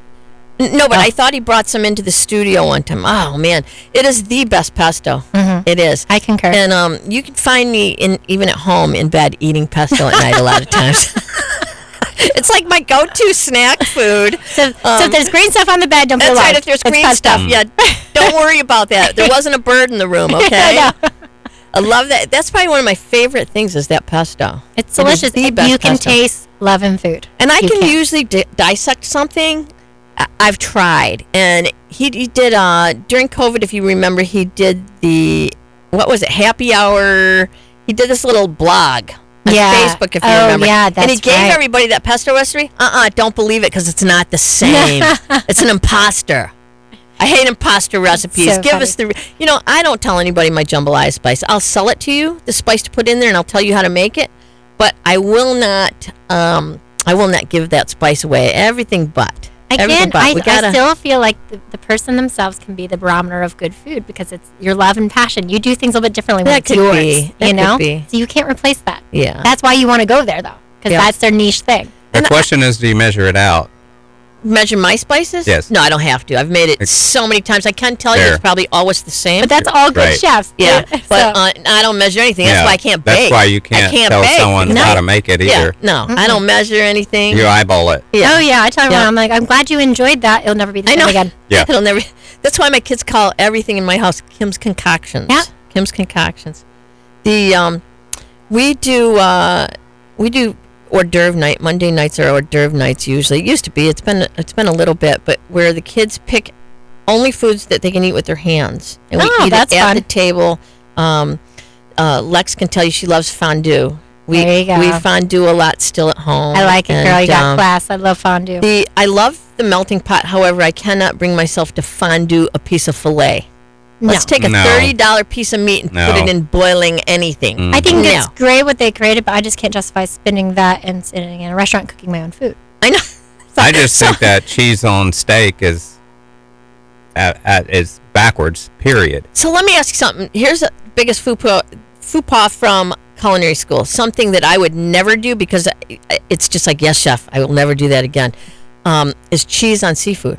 N- No, but No. I thought he brought some into the studio one time. Oh man, it is the best pesto. Mhm. It is. I concur. And um, you can find me in even at home in bed eating pesto at night a lot of times. It's like my go-to snack food. so, so um, if there's green stuff on the bed, don't feel That's right. alarmed. If there's It's green pesto. stuff, yeah, don't worry about that. There wasn't a bird in the room. Okay. I know. I love that. That's probably one of my favorite things is that pesto. It's It is delicious. the And best you can pesto. taste love in food. And I You can can. usually di- dissect something. I- I've tried, and he, he did uh during COVID. If you remember, he did the what was it? Happy Hour. He did this little blog on Yeah. Facebook, if you Oh, remember. yeah, and he that's gave right. everybody that pesto recipe. Uh uh-uh, uh, do not believe it because it's not the same. It's an imposter. I hate imposter recipes. So Give funny. us the, you know, I don't tell anybody my jambalaya spice. I'll sell it to you, the spice to put in there, and I'll tell you how to make it. But I will not, um, I will not give that spice away. Everything but. Everything Again, but. I, We I gotta- still feel like the, the person themselves can be the barometer of good food because it's your love and passion. You do things a little bit differently when That it's could yours. be. That You could know, be. so you can't replace that. Yeah. That's why you want to go there though, because Yeah. that's their niche thing. The and I- question is, do you measure it out? Measure my spices? Yes. No, I don't have to. I've made it so many times. I can tell you Fair. it's probably always the same. But that's all good Right. chefs. yeah, So- but uh, I don't measure anything. That's Yeah, why I can't That's bake. why you I can't, can't tell bake. someone No. how to make it Yeah, either. no, I don't measure anything. You eyeball it. yeah. Oh yeah, I tell everyone, Yeah. I'm like, I'm glad you enjoyed that. It'll never be the I same know. again. Yeah. It'll never. That's why my kids call everything in my house Kim's concoctions. Yeah. Kim's concoctions. The um, we do uh, we do hors d'oeuvre night. Monday nights are hors d'oeuvre nights usually. It used to be. It's been it's been a little bit, but where the kids pick only foods that they can eat with their hands, and we Oh, eat that's it at fun. the table. Um, uh, Lex can tell you she loves fondue. We There you go. we fondue a lot still at home. I like it, girl. and, You got um, class. I love fondue. the I love the melting pot. However, I cannot bring myself to fondue a piece of filet. Let's No. take a No. thirty dollar piece of meat and No. put it in boiling anything. Mm. I think No. it's great what they created, but I just can't justify spending that and sitting in a restaurant cooking my own food. I know. I just So- think that cheese on steak is at, at, is backwards. Period. So let me ask you something. Here's the biggest faux pas, faux pas from culinary school. Something that I would never do because I- I- it's just like, yes, chef, I will never do that again. Um, is cheese on seafood.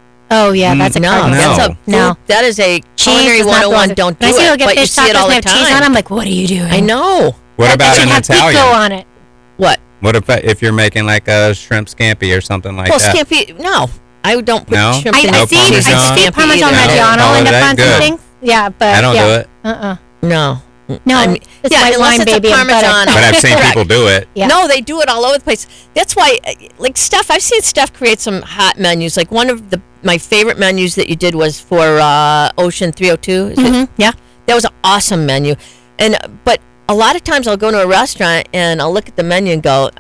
Oh yeah, Mm, that's a No, cardinal. that's a No. food, No. that is a Cheese culinary is not the one oh one. one- Don't do When I see people it, get but you fish see it tacos all and the they have cheese on. time. I'm like, what are you doing? I know. What That about should an have Italian? pico on it. What? What if if you're making like a shrimp scampi or something like Well, that? scampi, no. I don't put No? shrimp I, in I No see, cheese I Parmesan? see scampi Parmesan either. No. Reggiano Oh, in the that's front and good. things. Yeah, but I don't yeah. do it, Uh-uh. No. No, I mean, it's yeah, white unless wine, it's a baby, and butter. Parmesan. but I've seen Correct. people do it. Yeah. No, they do it all over the place. That's why, uh, like Steph, I've seen Steph create some hot menus. Like one of the my favorite menus that you did was for uh, Ocean three oh two. Is it? Mhm, yeah. That was an awesome menu. And but a lot of times I'll go to a restaurant and I'll look at the menu and go,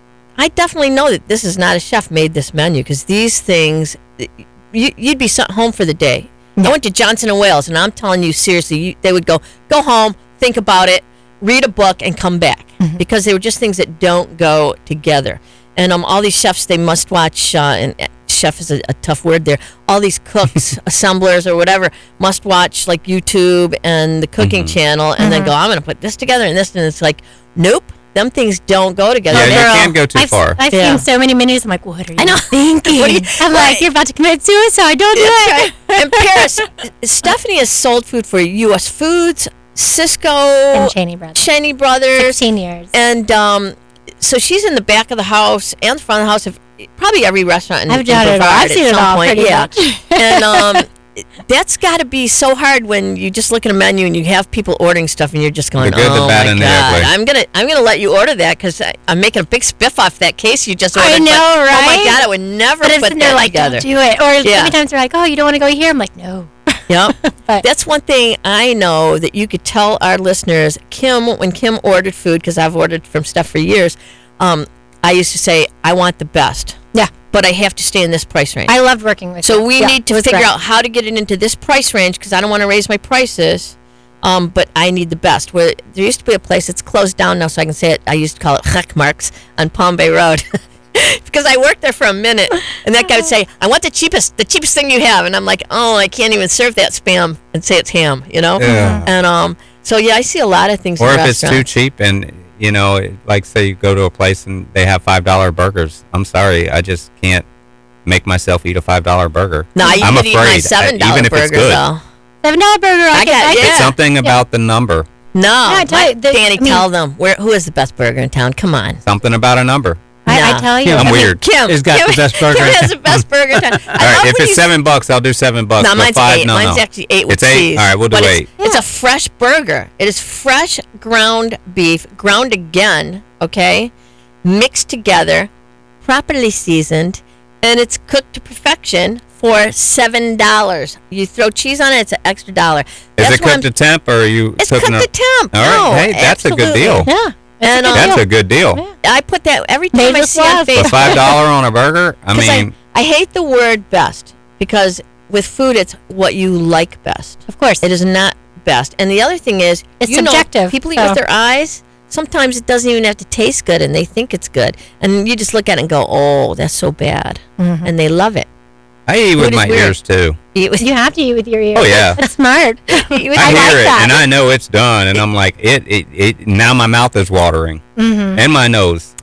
I definitely know that this is not a chef made this menu because these things, you, you'd be sent home for the day. I went to Johnson and Wales, and I'm telling you seriously, you, they would go, go home, think about it, read a book, and come back because they were just things that don't go together. And um, all these chefs, they must watch, uh, and uh, chef is a, a tough word there. All these cooks, assemblers, or whatever, must watch like YouTube and the cooking channel, and then go, I'm going to put this together and this, and it's like, nope, them things don't go together. Yeah, They're you all- can't go too I've, far. I've Yeah. seen so many menus. I'm like, what are you I know. thinking? What are you- I'm Right. like, you're about to commit suicide. Don't do That's it. right. And Paris, Stephanie has sold food for U S Foods, Cisco, And Cheney Brothers. Cheney Brothers, sixteen years. and um, so she's in the back of the house and the front of the house of probably every restaurant in, I've in done it all. Brevard I've at seen it some all, point. pretty yeah, much. and um, that's got to be so hard when you just look at a menu and you have people ordering stuff and you're just going, The good, the oh bad, my and the god, ugly." I'm gonna I'm gonna let you order that because I'm making a big spiff off that case you just ordered. I know, but, Oh my right? god, I would never But it's put and that they're like, together. don't do it. Or Yeah. sometimes they're like, oh, you don't want to go here? I'm like, no. Yep. But That's one thing I know that you could tell our listeners. Kim, when Kim ordered food, because I've ordered from Steph for years, um, I used to say, I want the best. yeah. but I have to stay in this price range. I loved working with you. So we Yeah, need it to was figure great. out how to get it into this price range because I don't want to raise my prices. Um, but I need the best. Where there used to be a place that's closed down now, so I can say it. I used to call it Chek Marks on Palm Bay Road because I worked there for a minute, and that guy would say, "I want the cheapest, the cheapest thing you have," and I'm like, "Oh, I can't even serve that spam and say it's ham," you know. Yeah. And um, so yeah, I see a lot of things. Or in if it's too restaurants. cheap and, you know, like say you go to a place and they have five dollar burgers. I'm sorry. I just can't make myself eat a five dollar burger. No, you I'm could eat my afraid, seven dollar even if it's burger good. though. Seven dollar burger. I, I could, got- I could- yeah. It's something about the number. No, I tell you, the- Danny, I mean- tell them where who is the best burger in town. Come on. Something about a number. I, Nah. I tell you. I'm I mean, weird. Kim He's got Kim, the best burger. Kim has the best burger. In town. I All love right. If when it's you- seven bucks, I'll do seven bucks. No, but mine's five, eight. no, mine's no. actually eight with It's eight? cheese. All right, we'll do but eight. It's, it's a fresh burger. It is fresh ground beef, ground again, okay, mixed together, properly seasoned, and it's cooked to perfection for seven dollars. You throw cheese on it, it's an extra dollar. Is That's it why cooked I'm- to temp or are you It's cooking cooked it? to temp. All right. No, Hey, that's a good absolutely. deal. Yeah. And um, That's a good deal. I put that every time Made I with see on love. Facebook. For five dollar on a burger, I 'Cause mean, I, I hate the word best because with food, it's what you like best. Of course. It is not best. And the other thing is, It's you know, subjective, people eat so- with their eyes. Sometimes it doesn't even have to taste good, and they think it's good. And you just look at it and go, "Oh, that's so bad," Mm-hmm. and they love it. I eat with Food is my weird. ears too. Eat with, You have to eat with your ears. Oh, yeah. That's smart. eat with I your- hear like it that. and I know it's done, and I'm like, it, it, it. Now my mouth is watering, Mm-hmm. and my nose.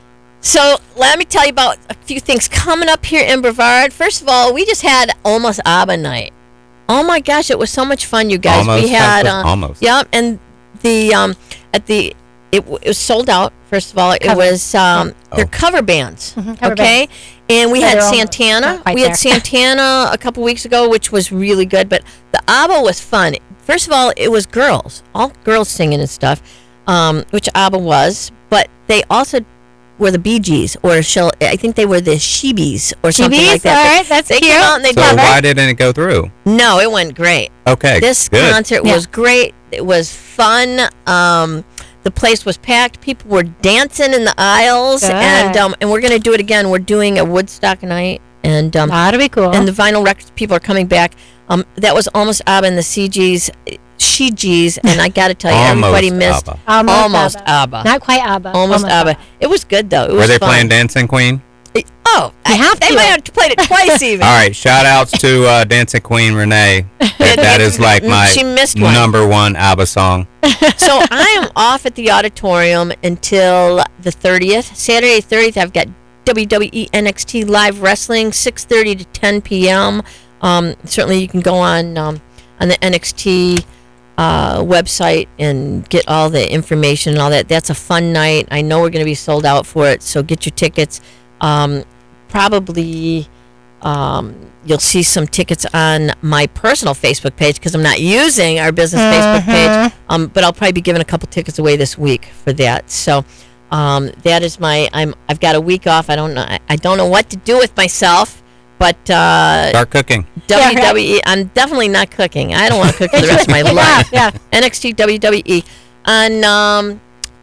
So let me tell you about a few things coming up here in Brevard. First of all, we just had almost Abba night. Oh my gosh, it was so much fun, you guys. Almost we had Abba? uh, Almost. Yep, and the um at the it, w- it was sold out. First of all, it Cover. was um they're Oh. cover bands. Mhm, cover okay, and we So had they're almost Santana. not quite We had there. Santana a couple weeks ago, which was really good. But the ABBA was fun. First of all, it was girls, all girls singing and stuff, um, which ABBA was. But they also were the Bee Gees, or shall I think they were the Sheebies or something Sheebies? like that. All They- right, that's they cute. came out and they So did. why didn't it go through? No, it went great. Okay. This good. concert Yeah. was great. It was fun. Um, the place was packed. People were dancing in the aisles, Good. and um, and we're gonna do it again. We're doing a Woodstock night, and um, That'll be cool. and the vinyl records people are coming back. Um, that was almost ABBA and the C Gs, She Gs, and I got to tell you, Almost everybody missed ABBA. almost, almost ABBA. ABBA. Not quite ABBA. almost ABBA. It was good though. It was Were they fun. playing Dancing Queen? Oh, You I- have they to. might have played it twice even. All right. Shout outs to uh, Dancing Queen Renee. That, that is like my She missed one. number one ABBA song. So I am off at the auditorium until the thirtieth. Saturday thirtieth, I've got W W E N X T Live Wrestling, six thirty to ten p.m. Um, certainly, you can go on um, on the N X T uh, website and get all the information and all that. That's a fun night. I know we're going to be sold out for it, so get your tickets. Um, probably um, you'll see some tickets on my personal Facebook page because I'm not using our business Facebook page. Um, but I'll probably be giving a couple tickets away this week for that. So um, that is my. I'm. I've got a week off. I don't know. I, I don't know what to do with myself. But uh, Start cooking. W W E, I'm definitely not cooking. I don't want to cook for the rest of my life. Yeah. N X T W W E on um,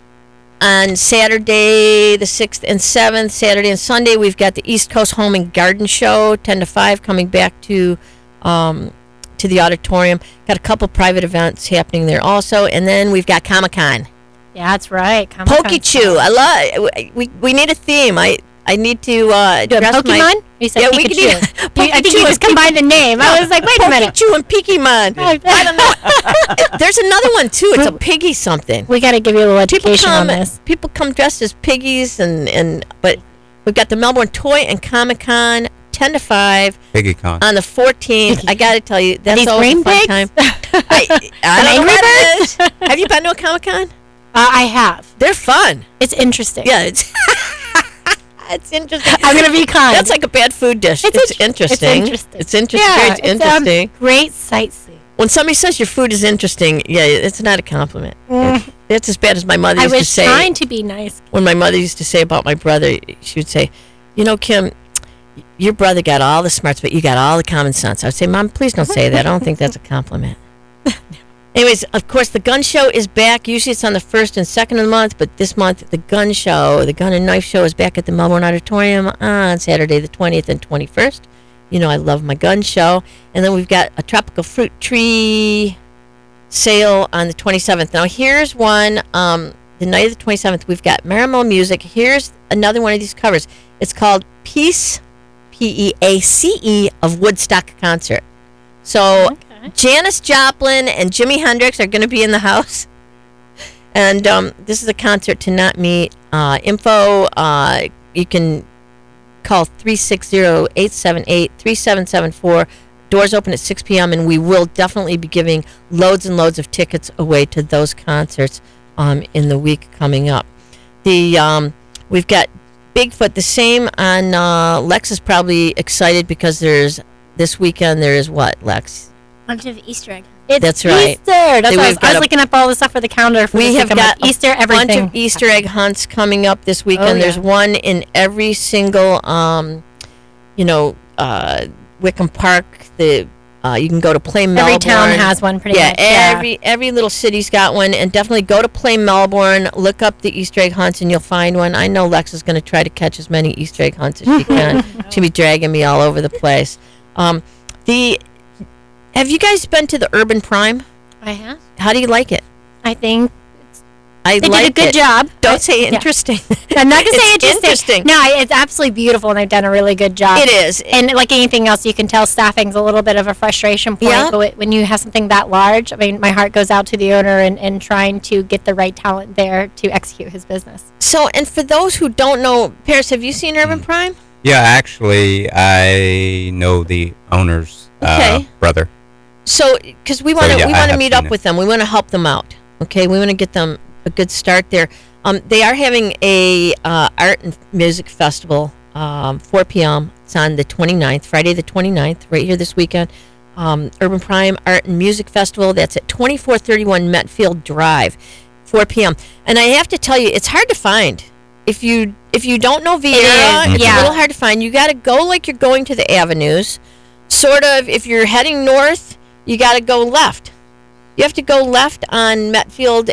on Saturday the sixth and seventh, Saturday and Sunday we've got the East Coast Home and Garden Show ten to five coming back to um, to the auditorium. Got a couple private events happening there also, and then we've got Comic Con. Yeah, that's right. Comic-Con. Pokey-Chew. I love we we need a theme. I I need to uh Do a dress Pokemon? my You said Yeah, we could Pikachu. do- You- I think Pikachu you just and combined the name. I was like, wait a minute. Pokey-Chew and Pikimon. I don't know. There's another one too. It's a piggy something. We got to give you a little People education come, on this. people come dressed as piggies, and, and but we've got the Melbourne Toy and Comic Con ten to five Piggy Con. on the fourteenth. I got to tell you, that's These always green a fun pigs? time. I, I Some don't know Angry what it is. Have you been to a Comic Con? Uh, I have. They're fun. It's interesting. Yeah, it's it's interesting. I'm going to be kind. That's like a bad food dish. It's, It's int- interesting. it's interesting. It's interesting. yeah, It's it's, um, interesting. great sightseeing. When somebody says your food is interesting, yeah, it's not a compliment. That's as bad as my mother I used to was say. trying to be nice. When my mother used to say about my brother, she would say, "You know, Kim, your brother got all the smarts, but you got all the common sense." I would say, "Mom, please don't say that. I don't think that's a compliment." Anyways, of course, the gun show is back. Usually it's on the first and second of the month, but this month, the gun show, the gun and knife show is back at the Melbourne Auditorium on Saturday the twentieth and twenty-first. You know, I love my gun show. And then we've got a tropical fruit tree sale on the twenty-seventh. Now, here's one, um, the night of the twenty-seventh, we've got Marimo Music. Here's another one of these covers. It's called Peace, P E A C E, of Woodstock Concert. So... Okay. Janis Joplin and Jimi Hendrix are going to be in the house. And um, this is a concert to not meet. Uh, info, uh, you can call three six zero, eight seven eight, three seven seven four. Doors open at six p.m. and we will definitely be giving loads and loads of tickets away to those concerts um, in the week coming up. The um, We've got Bigfoot, the same on, uh, Lex is probably excited because there's, this weekend there is what, Lex? Bunch of Easter egg. It's That's right. Easter. That's We've what I was, I got was a- looking up all the stuff for the calendar. For We this have week. I'm got like, Easter a everything. bunch of Easter egg hunts coming up this weekend. Oh, yeah. There's one in every single, um, you know, uh, Wickham Park. The uh, you can go to Play Melbourne. Every town has one, pretty yeah, much. Yeah, every every little city's got one, and definitely go to Play Melbourne. Look up the Easter egg hunts, and you'll find one. I know Lex is going to try to catch as many Easter egg hunts as she can. She'll be dragging me all over the place. Um, the Have you guys been to the Urban Prime? I have. How do you like it? I think I they like did a good it. job. Don't I- say yeah. interesting. I'm not gonna say It's interesting. interesting. No, I- it's absolutely beautiful, and they've done a really good job. It is. And like anything else, you can tell staffing's a little bit of a frustration point. Yeah. But when you have something that large, I mean, my heart goes out to the owner and, and trying to get the right talent there to execute his business. So, and for those who don't know, Paris, have you seen Urban Prime? Yeah, actually, I know the owner's uh, Okay. brother. So, because we want to, yeah, we I want to have meet seen up it. with them. We want to help them out. Okay, we want to get them a good start there. Um, they are having a uh, art and music festival, um, four p.m. It's on the twenty-ninth, Friday the twenty-ninth, right here this weekend. Um, Urban Prime Art and Music Festival. That's at twenty-four thirty-one Metfield Drive, four p.m. And I have to tell you, it's hard to find. If you if you don't know Vieira, is, it's yeah. a little hard to find. You got to go like you're going to the avenues. Sort of, if you're heading north, you got to go left. You have to go left on Metfield,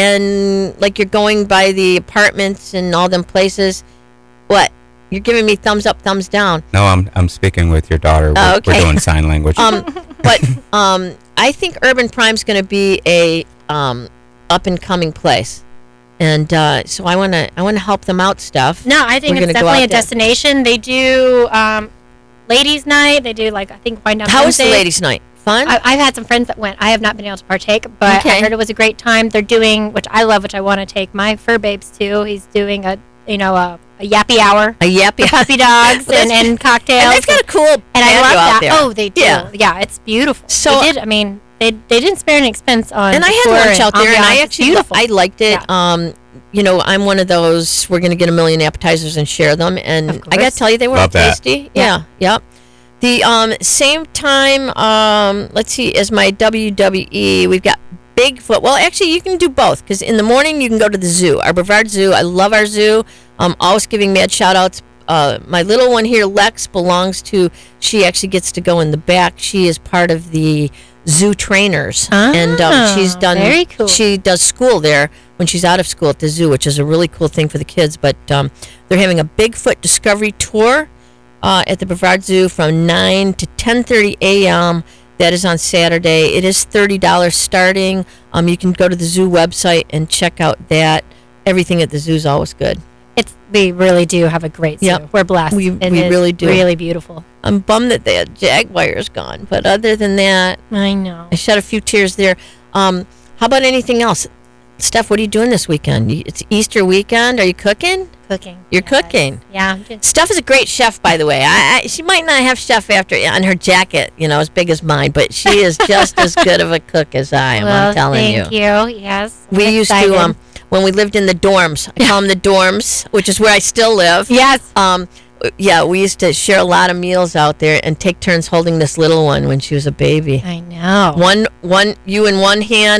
and like you're going by the apartments and all them places. What? You're giving me thumbs up, thumbs down. No, I'm I'm speaking with your daughter. We're, Oh, okay. we're doing sign language. Um, but um, I think Urban Prime's going to be a um, up and coming place, and uh, so I want to I want to help them out. Stuff. No, I think We're it's gonna go definitely out a there. destination. They do um, ladies' night. They do like I think wind down. How was the Wednesdays. ladies' night? Fun. I, I've had some friends that went. I have not been able to partake, but Okay. I heard it was a great time. They're doing, which I love, which I want to take my fur babes to. He's doing a, you know, a, a yappy hour, a yappy puppy dogs Well, and, that's- and cocktails. And they've got a cool and I patio love out that. there. Oh, they do. Yeah. Yeah, it's beautiful. So- they did. I mean, they they didn't spare any expense on. And I had decor lunch out there, and I ambiance. It's actually beautiful. I liked it. Yeah. Um, you know, I'm one of those. We're going to get a million appetizers and share them, and Of I got to course. tell you, they were Love that. tasty. Yeah, yep. The um, same time, um, let's see, as my W W E, we've got Bigfoot. Well, actually, you can do both because in the morning you can go to the zoo, our Brevard Zoo. I love our zoo. Um, always giving mad shout outs. Uh, my little one here, Lex, belongs to. She actually gets to go in the back. She is part of the zoo trainers, and um, she's Ah, done. very cool. She does school there when she's out of school at the zoo, which is a really cool thing for the kids. But um, they're having a Bigfoot Discovery Tour uh, at the Brevard Zoo from nine to ten thirty a.m. That is on Saturday. It is thirty dollars starting. Um, you can go to the zoo website and check out that. Everything at the zoo is always good. It's we really do have a great zoo. Yep. We're blessed. We- It we is really do. Really beautiful. I'm bummed that the Jaguars gone, but other than that, I know. I shed a few tears there. Um, how about anything else? Steph, what are you doing this weekend? You- It's Easter weekend. Are you cooking? Cooking. You're Yes. cooking. Yeah. I'm just- Steph is a great chef, by the way. I, I, she might not have chef after on her jacket, you know, as big as mine, but she is just as good of a cook as I am. well, I'm telling you. thank you. Yes. We I'm used excited. to um when we lived in the dorms. I call them the dorms, which is where I still live. Yes. Um, yeah, we used to share a lot of meals out there and take turns holding this little one when she was a baby. I know. One, one, you in one hand, a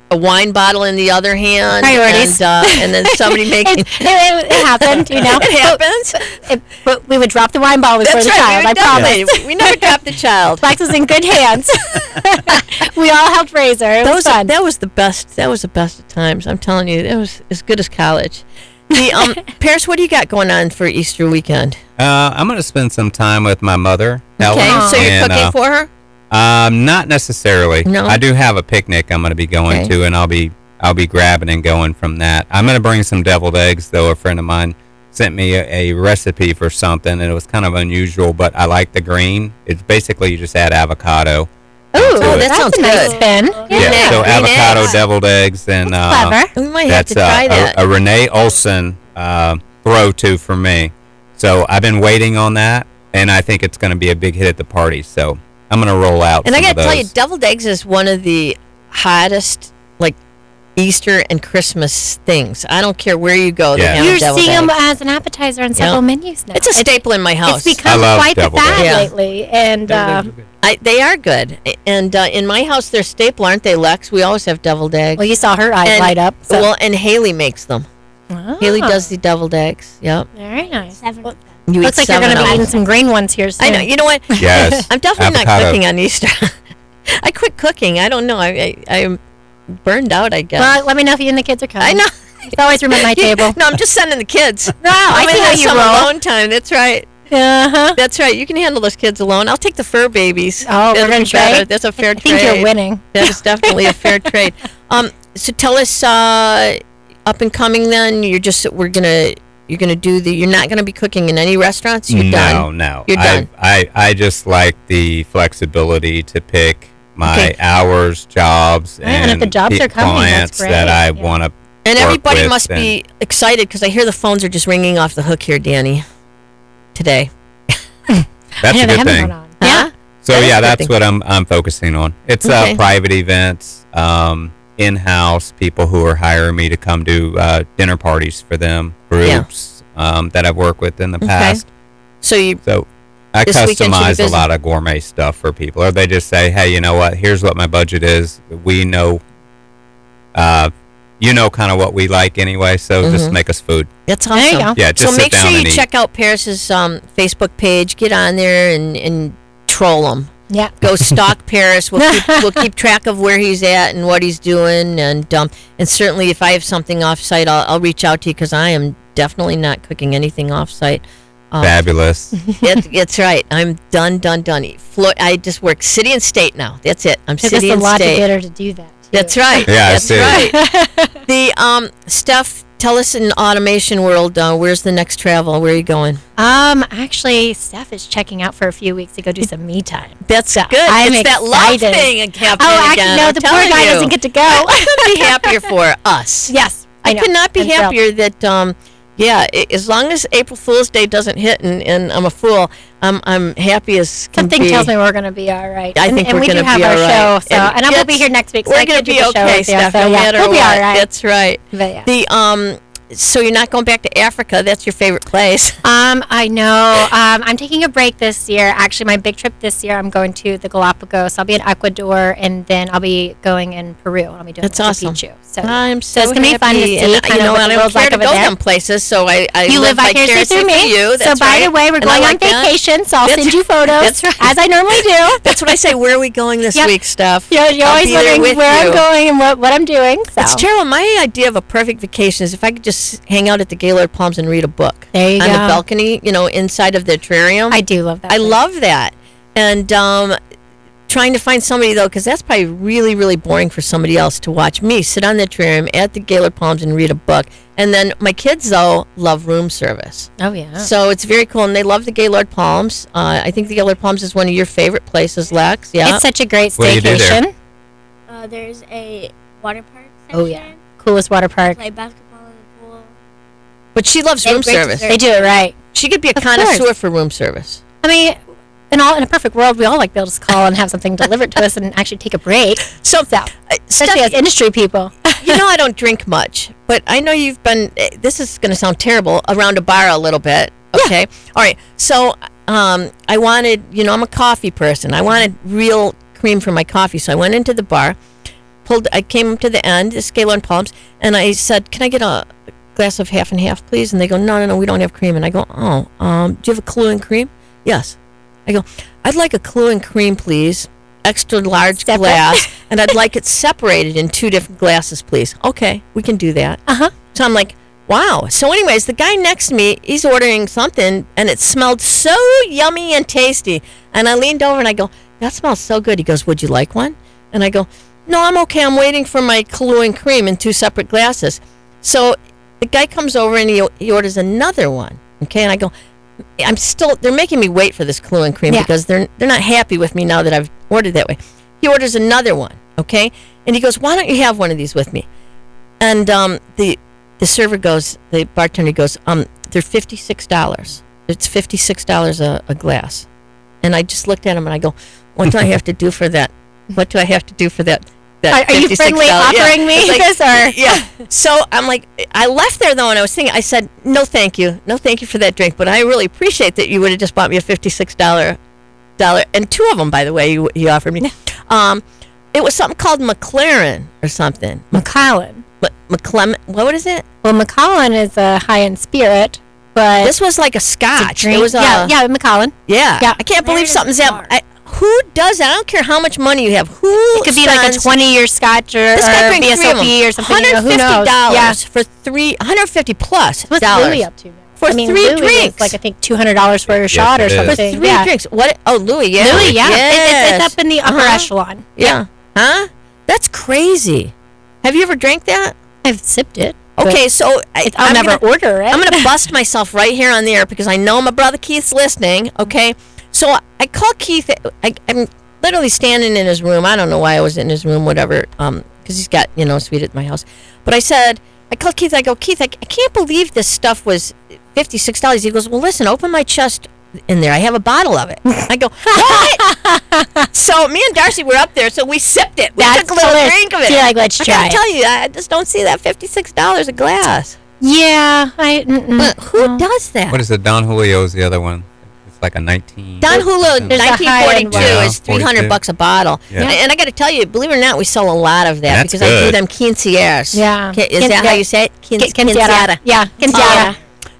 a wine bottle in the other hand. Priorities. And, uh, and then somebody making... it, it, it happened, you know. It happens. But, it, but we would drop the wine bottle before That's the right. child, I definitely. promise. We never dropped the child. Flex was in good hands. We all helped raise her. It That was was, fun. that was the best. That was the best of times. I'm telling you, it was as good as college. The um, Paris, what do you got going on for Easter weekend? Uh, I'm going to spend some time with my mother, Helen. Okay, so you're and, cooking uh, for her? Um, not necessarily. No? I do have a picnic I'm going to be going Okay. to, and I'll be I'll be grabbing and going from that. I'm going to bring some deviled eggs, though. A friend of mine sent me a, a recipe for something, and it was kind of unusual, but I like the green. It's basically you just add avocado. Ooh, to oh, it. that That's sounds a nice good. spin. Yeah, eggs, so green avocado, eggs. deviled eggs, and uh, Clever. We might have that's to try uh, that. a, a Renee Olson uh, throw to for me. So I've been waiting on that, and I think it's going to be a big hit at the party. So I'm going to roll out. And I some got of to tell you, those. deviled eggs is one of the hottest, like, Easter and Christmas things. I don't care where you go. They Yeah. have You're deviled seeing them eggs. as an appetizer on several menus now. It's a staple in my house. It's become I love quite the deviled fad eggs. Yeah. lately. And uh, I, they are good. And uh, in my house, they're staple, aren't they, Lex? We always have deviled eggs. well, you saw her eyes and, light up. So. Well, and Haley makes them. Oh, Haley does the deviled eggs. Yep. Very nice. Seven of them. You Looks eat like you're seven going to of be them. eating some green ones here soon. I know. You know what? Yes. I'm definitely Avocado. not cooking on Easter. I quit cooking. I don't know. I, I I'm burned out, I guess. Well, let me know if you and the kids are coming. I know. It's always room at my table. No, I'm just sending the kids. No, I I'm see gonna how have you some roll. alone time. That's right. Uh-huh. That's right. You can handle those kids alone. I'll take the fur babies. Oh, we're That'll going be to better. trade? That's a fair I trade. think you're winning. That is definitely a fair trade. Um, so tell us, uh, up and coming. Then you're just we're gonna you're gonna do the. You're not gonna be cooking in any restaurants. You're no, done. no. You're done. I, I I just like the flexibility to pick my Okay. hours, jobs, Right, and if the jobs pe- are coming, that's clients that great, I yeah. want to. And work everybody with must and- be excited because I hear the phones are just ringing off the hook here, Danny. Today. That's I a know, they good haven't thing. gone on. Huh? So That is a yeah, good that's thing. what I'm I'm focusing on. It's Okay. uh, private events, um, in-house people who are hiring me to come do uh, dinner parties for them, groups um, that I've worked with in the Okay. past. So you So I This weekend should be customize a busy. lot of gourmet stuff for people, or they just say, "Hey, you know what? Here's what my budget is. We know, uh, you know, kind of what we like anyway. So just Mhm. make us food. That's awesome. There you go. Yeah, just So sit make down sure you and eat. check out Paris's um, Facebook page. Get on there and, and troll him. Yeah. Go stalk Paris. We'll keep, we'll keep track of where he's at and what he's doing. And um, and certainly if I have something off-site, I'll, I'll reach out to you because I am definitely not cooking anything off-site. Um, Fabulous. it, it's right. I'm done, done, done. Flo- I just work city and state now. That's it. I'm Took city us a and lot to state. get her to do that. Too. That's right. Yeah, I That's see. right. The um, Steph, tell us in automation world, uh, where's the next travel? Where are you going? Um, actually, Steph is checking out for a few weeks to go do some me time. That's So, good. I'm it's that love excited. thing and happening Oh, actually, again. no, I'm the poor telling guy you. doesn't get to go. I couldn't be happier for us. Yes, I, I, know. could not be I'm thrilled. happier that, um, yeah, i- as long as April Fool's Day doesn't hit and, and I'm a fool, I'm I'm happy as can Something be. tells me we're going to be all right. I and, think and we're we do gonna have be our all right. show, so And and, I will be it's- here next week. So We're I gonna could do be the show okay, with you, Steph, so no yeah, matter we'll what. be all right. That's right. But yeah. The um, so you're not going back to Africa? That's your favorite place. Um, I know. Um, I'm taking a break this year. Actually, my big trip this year, I'm going to the Galapagos. I'll be in Ecuador, and then I'll be going in Peru. I'll be doing That's Machu awesome. Picchu. So I'm so, it's gonna be fun to happy. see And, kind you of know, what I the don't world's care like to over go there. them places, so I, I you live vicariously through me. You. so That's by right. the way, we're And I going like on that. vacation, so I'll That's send you right. photos That's right. as I normally do. That's what I say. Where are we going this Yep. week, Steph? You're, you're I'll always be there wondering with where you. I'm going and what, what I'm doing. So It's terrible. My idea of a perfect vacation is if I could just hang out at the Gaylord Palms and read a book there you on go. the balcony, you know, inside of the terrarium. I do love that. I place. love that. And um, trying to find somebody, though, because that's probably really, really boring for somebody else to watch me sit on the terrarium at the Gaylord Palms and read a book. And then my kids, though, love room service. Oh yeah. So it's very cool. And they love the Gaylord Palms. Uh, I think the Gaylord Palms is one of your favorite places, Lex. Yeah. It's such a great What do you do there? staycation. Uh, there's a water park section. Oh yeah. Coolest water park. Play basketball in the pool. But she loves They have room great service. dessert. They do it right. She could be a Of connoisseur course. for room service. I mean, in all in a perfect world, we all like to be able to call and have something delivered to us and actually take a break. So, So, uh, especially Steph, as industry people. you know I don't drink much, but I know you've been, eh, this is going to sound terrible, around a bar a little bit. Okay. All right. So um, I wanted, you know, I'm a coffee person. I wanted real cream for my coffee. So I went into the bar pulled. I came up to the end, the Scalo and Palms, and I said, "Can I get a glass of half and half, please?" And they go, "No, no, no, we don't have cream." And I go, "Oh, um, do you have a Kahlua and cream?" "Yes." I go, "I'd like a Kahlua and cream, please, extra large Separate? glass, and I'd like it separated in two different glasses, please." "Okay, we can do that." Uh huh. So I'm like, wow. So anyways, the guy next to me, he's ordering something, and it smelled so yummy and tasty. And I leaned over and I go, "That smells so good." He goes, "Would you like one?" And I go, "No, I'm okay. I'm waiting for my Kahlua and cream in two separate glasses." So the guy comes over and he, he orders another one. Okay, and I go, I'm still, they're making me wait for this Kahlua and cream Yeah. because they're they're not happy with me now that I've ordered that way. He orders another one, okay? And he goes, "Why don't you have one of these with me?" And um, the the server goes, the bartender goes, um, "They're fifty-six dollars. It's fifty-six dollars a, a glass." And I just looked at him and I go, "What do I have to do for that? What do I have to do for that?" that Are, are you fifty-six friendly dollars?" offering Yeah. me It's like- this or? yeah. So I'm like, I left there though, and I was thinking, I said, "No, thank you, no, thank you for that drink, but I really appreciate that you would have just bought me a fifty-six dollar dollar and two of them, by the way, you, you offered me." Um, it was something called McLaren or something. Macallan. But McClem, what is it? Well, Macallan is a high-end spirit, but This was like a scotch. drink. It was a, yeah, yeah, Macallan. yeah. Yeah. I can't believe There it is something's that. bar. I, who does that? I don't care how much money you have. Who It could be like a spends- twenty-year scotch or, This guy or drank B S three of O P them. or something. You know, who one hundred fifty knows? dollars Yeah. for three, one hundred fifty plus What's dollars. Louis up to now? For I mean, three Louis drinks. is like I think two hundred dollars for a shot or it is. For something. three yeah. drinks. What? Oh, Louis, yeah. Louis, yeah, It- it's, it's Yes. up in the upper Uh-huh. echelon. Yeah. Huh? That's crazy. Have you ever drank that? I've sipped it. but Okay, so I, it- I'll I'm never gonna, order it. I'm going to bust myself right here on the air because I know my brother Keith's listening. Okay, so I call Keith. I, I'm literally standing in his room. I don't know why I was in his room, whatever. Um, because he's got you know a suite at my house. But I said, I called Keith. I go, "Keith, I, I can't believe this stuff was fifty-six dollars." He goes, "Well, listen, open my chest in there. I have a bottle of it." I go, "What?" So me and Darcy were up there, so we sipped it. We That's took a little hilarious. drink of it. So you're like, "Let's I try gotta it." tell you, I just don't see that fifty-six dollars a glass. Yeah, I. Mm-mm. But who does that? What is it? Don Julio's the other one. It's like a nineteen. Don Julio, There's a nineteen high-end forty-two one. Yeah, is three hundred forty-two. bucks a bottle. Yeah. And, and I got to tell you, believe it or not, we sell a lot of that That's because I do good. them quinceañeras. Yeah. Ki- Is Quin- that how yeah. you say it? Quin- Qu- Quinceañera. Yeah, quinceañera.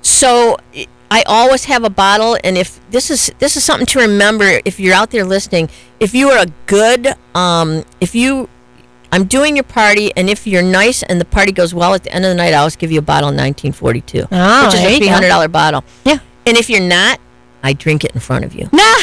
So I- I always have a bottle, and if this is this is something to remember, if you're out there listening, if you are a good, um, if you, I'm doing your party, and if you're nice and the party goes well at the end of the night, I always give you a bottle of nineteen forty-two, Oh, which is there a you three go. hundred dollar bottle. Yeah. And if you're not, I drink it in front of you. Nah.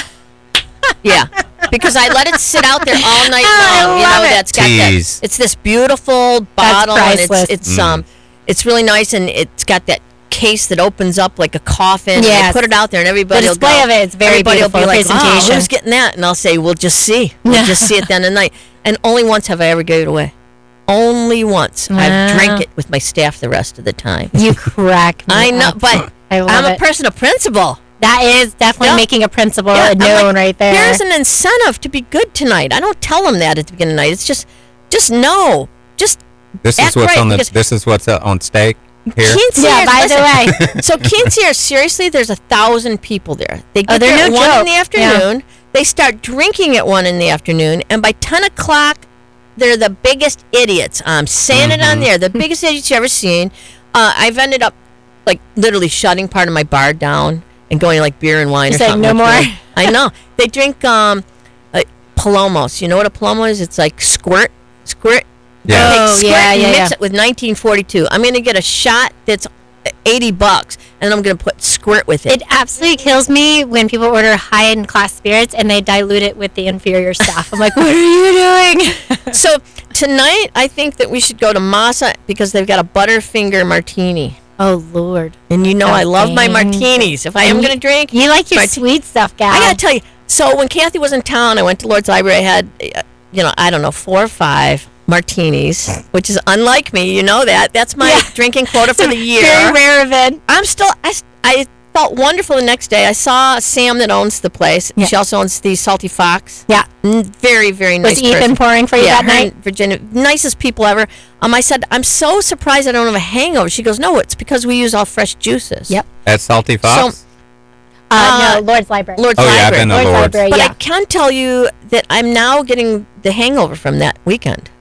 Yeah, because I let it sit out there all night I long. You love know, it. that's got Tease. that. It's this beautiful bottle, and priceless. it's it's Mm. um, it's really nice, and it's got that case that opens up like a coffin. And I Yes. put it out there, and everybody The will display go, of it is very everybody beautiful will be like, presentation. "Oh, who's getting that?" And I'll say, "We'll just see. We'll Yeah. just see at the end of the night." And only once have I ever gave it away. Only once. Wow. I've drank it with my staff the rest of the time. You crack me I know, up. but I love I'm a it. person of principle. That is definitely Yeah. making a principle Yeah, I'm known like, right there. Here's an incentive to be good tonight. I don't tell them that at the beginning of the night. It's just, just know, just This act is what's right, on the. because- This is what's uh, on steak here. quinceañeras. Yeah, by listen, the way. so quinceañeras, seriously, there's a thousand people there. They get Oh, they're there no at one joke. in the afternoon. They start drinking at one in the afternoon, and by ten o'clock, they're the biggest idiots. I'm saying it on Mhm. there. The biggest idiots you've ever seen. Uh, I've ended up like literally shutting part of my bar down and going like beer and wine You're or saying something. no with more? them. I know. They drink um, like Palomos. You know what a Palomo is? It's like squirt, squirt. Yeah. Take Oh, squirt yeah, and yeah, mix yeah. it with nineteen forty-two. I'm going to get a shot that's eighty bucks, and I'm going to put squirt with it. It absolutely kills me when people order high-end class spirits and they dilute it with the inferior stuff. I'm like, what are you doing? So tonight, I think that we should go to Masa because they've got a Butterfinger martini. Oh, Lord. And you know I love my Outstanding. martinis. If I am And going to drink, You like your Marti- sweet stuff, gal. I got to tell you. So when Kathy was in town, I went to Lord's Library. I had, uh, you know, I don't know, four or five martinis, which is unlike me. You know that. That's my Yeah. drinking quota for the year. Very rare event. I'm still, I, s- I felt wonderful the next day. I saw Sam that owns the place. Yeah. She also owns the Salty Fox. Yeah. Mm, Very, very nice Was Ethan person. pouring for you yeah, that her night? and Virginia, nicest people ever. Um, I said, I'm so surprised I don't have a hangover. She goes, no, it's because we use all fresh juices. Yep. At Salty Fox. Uh, Uh, no, Lord's Library. Lord's Oh, yeah, I've Library. been to Lord's Lord's. Library, But yeah. I can tell you that I'm now getting the hangover from that weekend.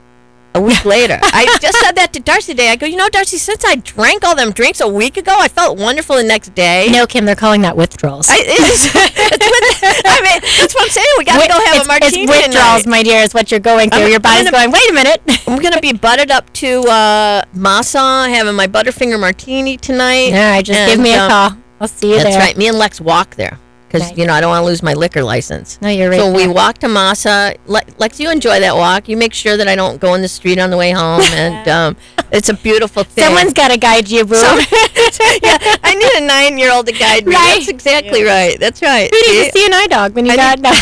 A week later. I just said that to Darcy today. I go, you know, Darcy, since I drank all them drinks a week ago, I felt wonderful the next day. No, Kim, they're calling that withdrawals. I, it's, it's with, I mean, that's what I'm saying. We got to go have it's, a martini It's withdrawals, tonight. my dear, is what you're going through. I'm- Your body's I'm gonna- going, wait a minute. I'm going to be butted up to uh, Masa, having my Butterfinger martini tonight. All right, just give And, me a um, call. I'll see you That's there. right. Me and Lex walk there because, Nice. you know, I don't want to lose my liquor license. No, you're right. So we there. walk to Masa. Le- Lex, you enjoy that walk. You make sure that I don't go in the street on the way home. And um, it's a beautiful thing. Someone's got to guide you, boo. So- yeah, I need a nine-year-old to guide me. Right. That's exactly right. That's right. Who needs See? to see an eye dog when you I got no.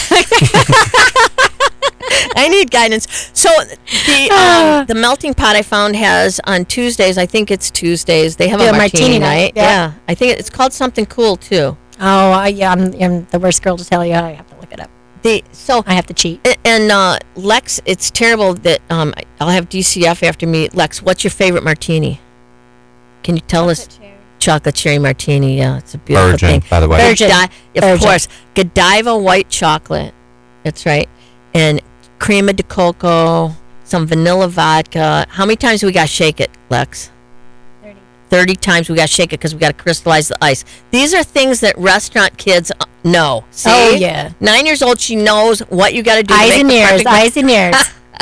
I need guidance. So the um, the melting pot I found has on Tuesdays. I think it's Tuesdays. They have Yeah, a martini, martini night. night, Yeah. yeah. I think it's called something cool too. Oh, I, yeah, I'm, I'm the worst girl to tell you. I have to look it up. The so I have to cheat. a- and uh, Lex, it's terrible that um, I- I'll have D C F after me. Lex, what's your favorite martini? Can you tell us? Chocolate cherry martini. Yeah, it's a beautiful Virgin, thing. by the way. Virgin. Godi- of Virgin. course, Godiva white chocolate. That's right. And crema de coco, some vanilla vodka. How many times do we got to shake it, Lex? thirty. thirty times we got to shake it because we got to crystallize the ice. These are things that restaurant kids uh, know. See? Oh, yeah. Nine years old, she knows what you got to do. to Eyes make and the ears, perfect- eyes and ears.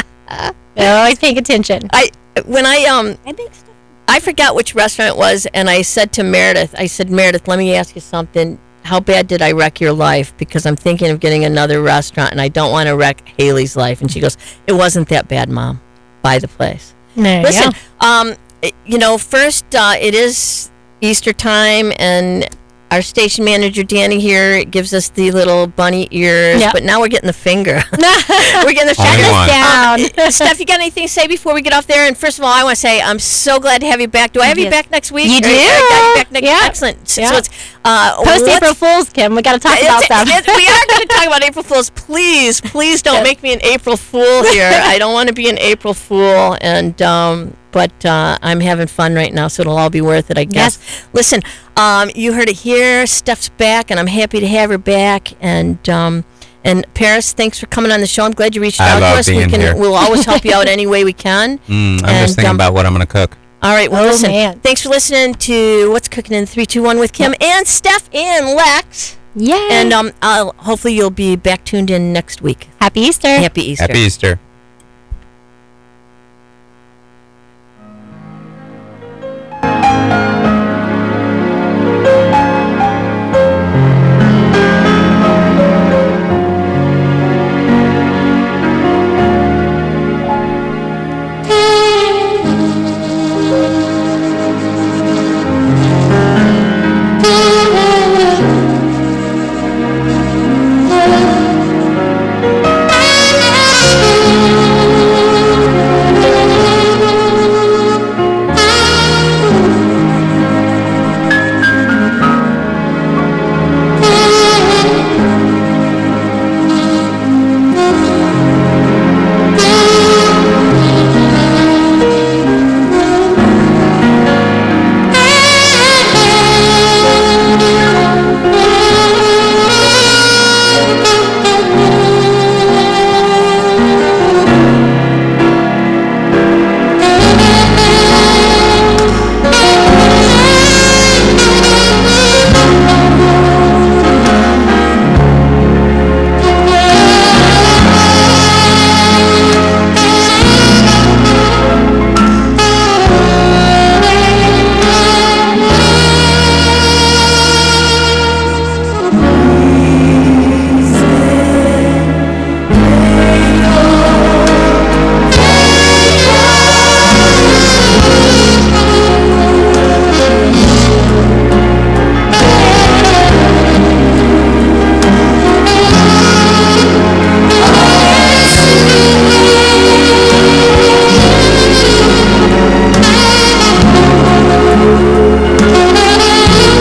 They're always paying attention. I when I um I make stuff. I forgot which restaurant it was, and I said to Meredith, I said, Meredith, let me ask you something. How bad did I wreck your life? Because I'm thinking of getting another restaurant, and I don't want to wreck Haley's life. And she goes, it wasn't that bad, Mom. Buy the place. There you Listen, go. um, it- you know, first, uh, it is Easter time, and our station manager, Danny, here gives us the little bunny ears, Yep. but now we're getting the finger. we're getting the Only finger. one. Down. Um, Steph, you got anything to say before we get off there? And first of all, I want to say I'm so glad to have you back. Do I have you Yes. back next week? You Or- do. or I got you back next. Yeah. Excellent. So, Yeah. so it's uh, Post what's- April Fools, Kim. We got to talk about it's- them. it's- we are going to talk about April Fools. Please, please don't Yes. make me an April Fool here. I don't want to be an April Fool, and um, but uh, I'm having fun right now, so it'll all be worth it, I guess. Listen, um, you heard it here. Steph's back, and I'm happy to have her back. And um, and Paris, thanks for coming on the show. I'm glad you reached I out love to us. We being can, here. we'll always help you out any way we can. Mm, I'm And, just thinking um, about what I'm going to cook. All right, well, Oh, listen. man. Thanks for listening to What's Cooking in three two one with Kim and Steph and Lex. Yay. And um, I'll, hopefully you'll be back tuned in next week. Happy Easter. Happy Easter. Happy Easter.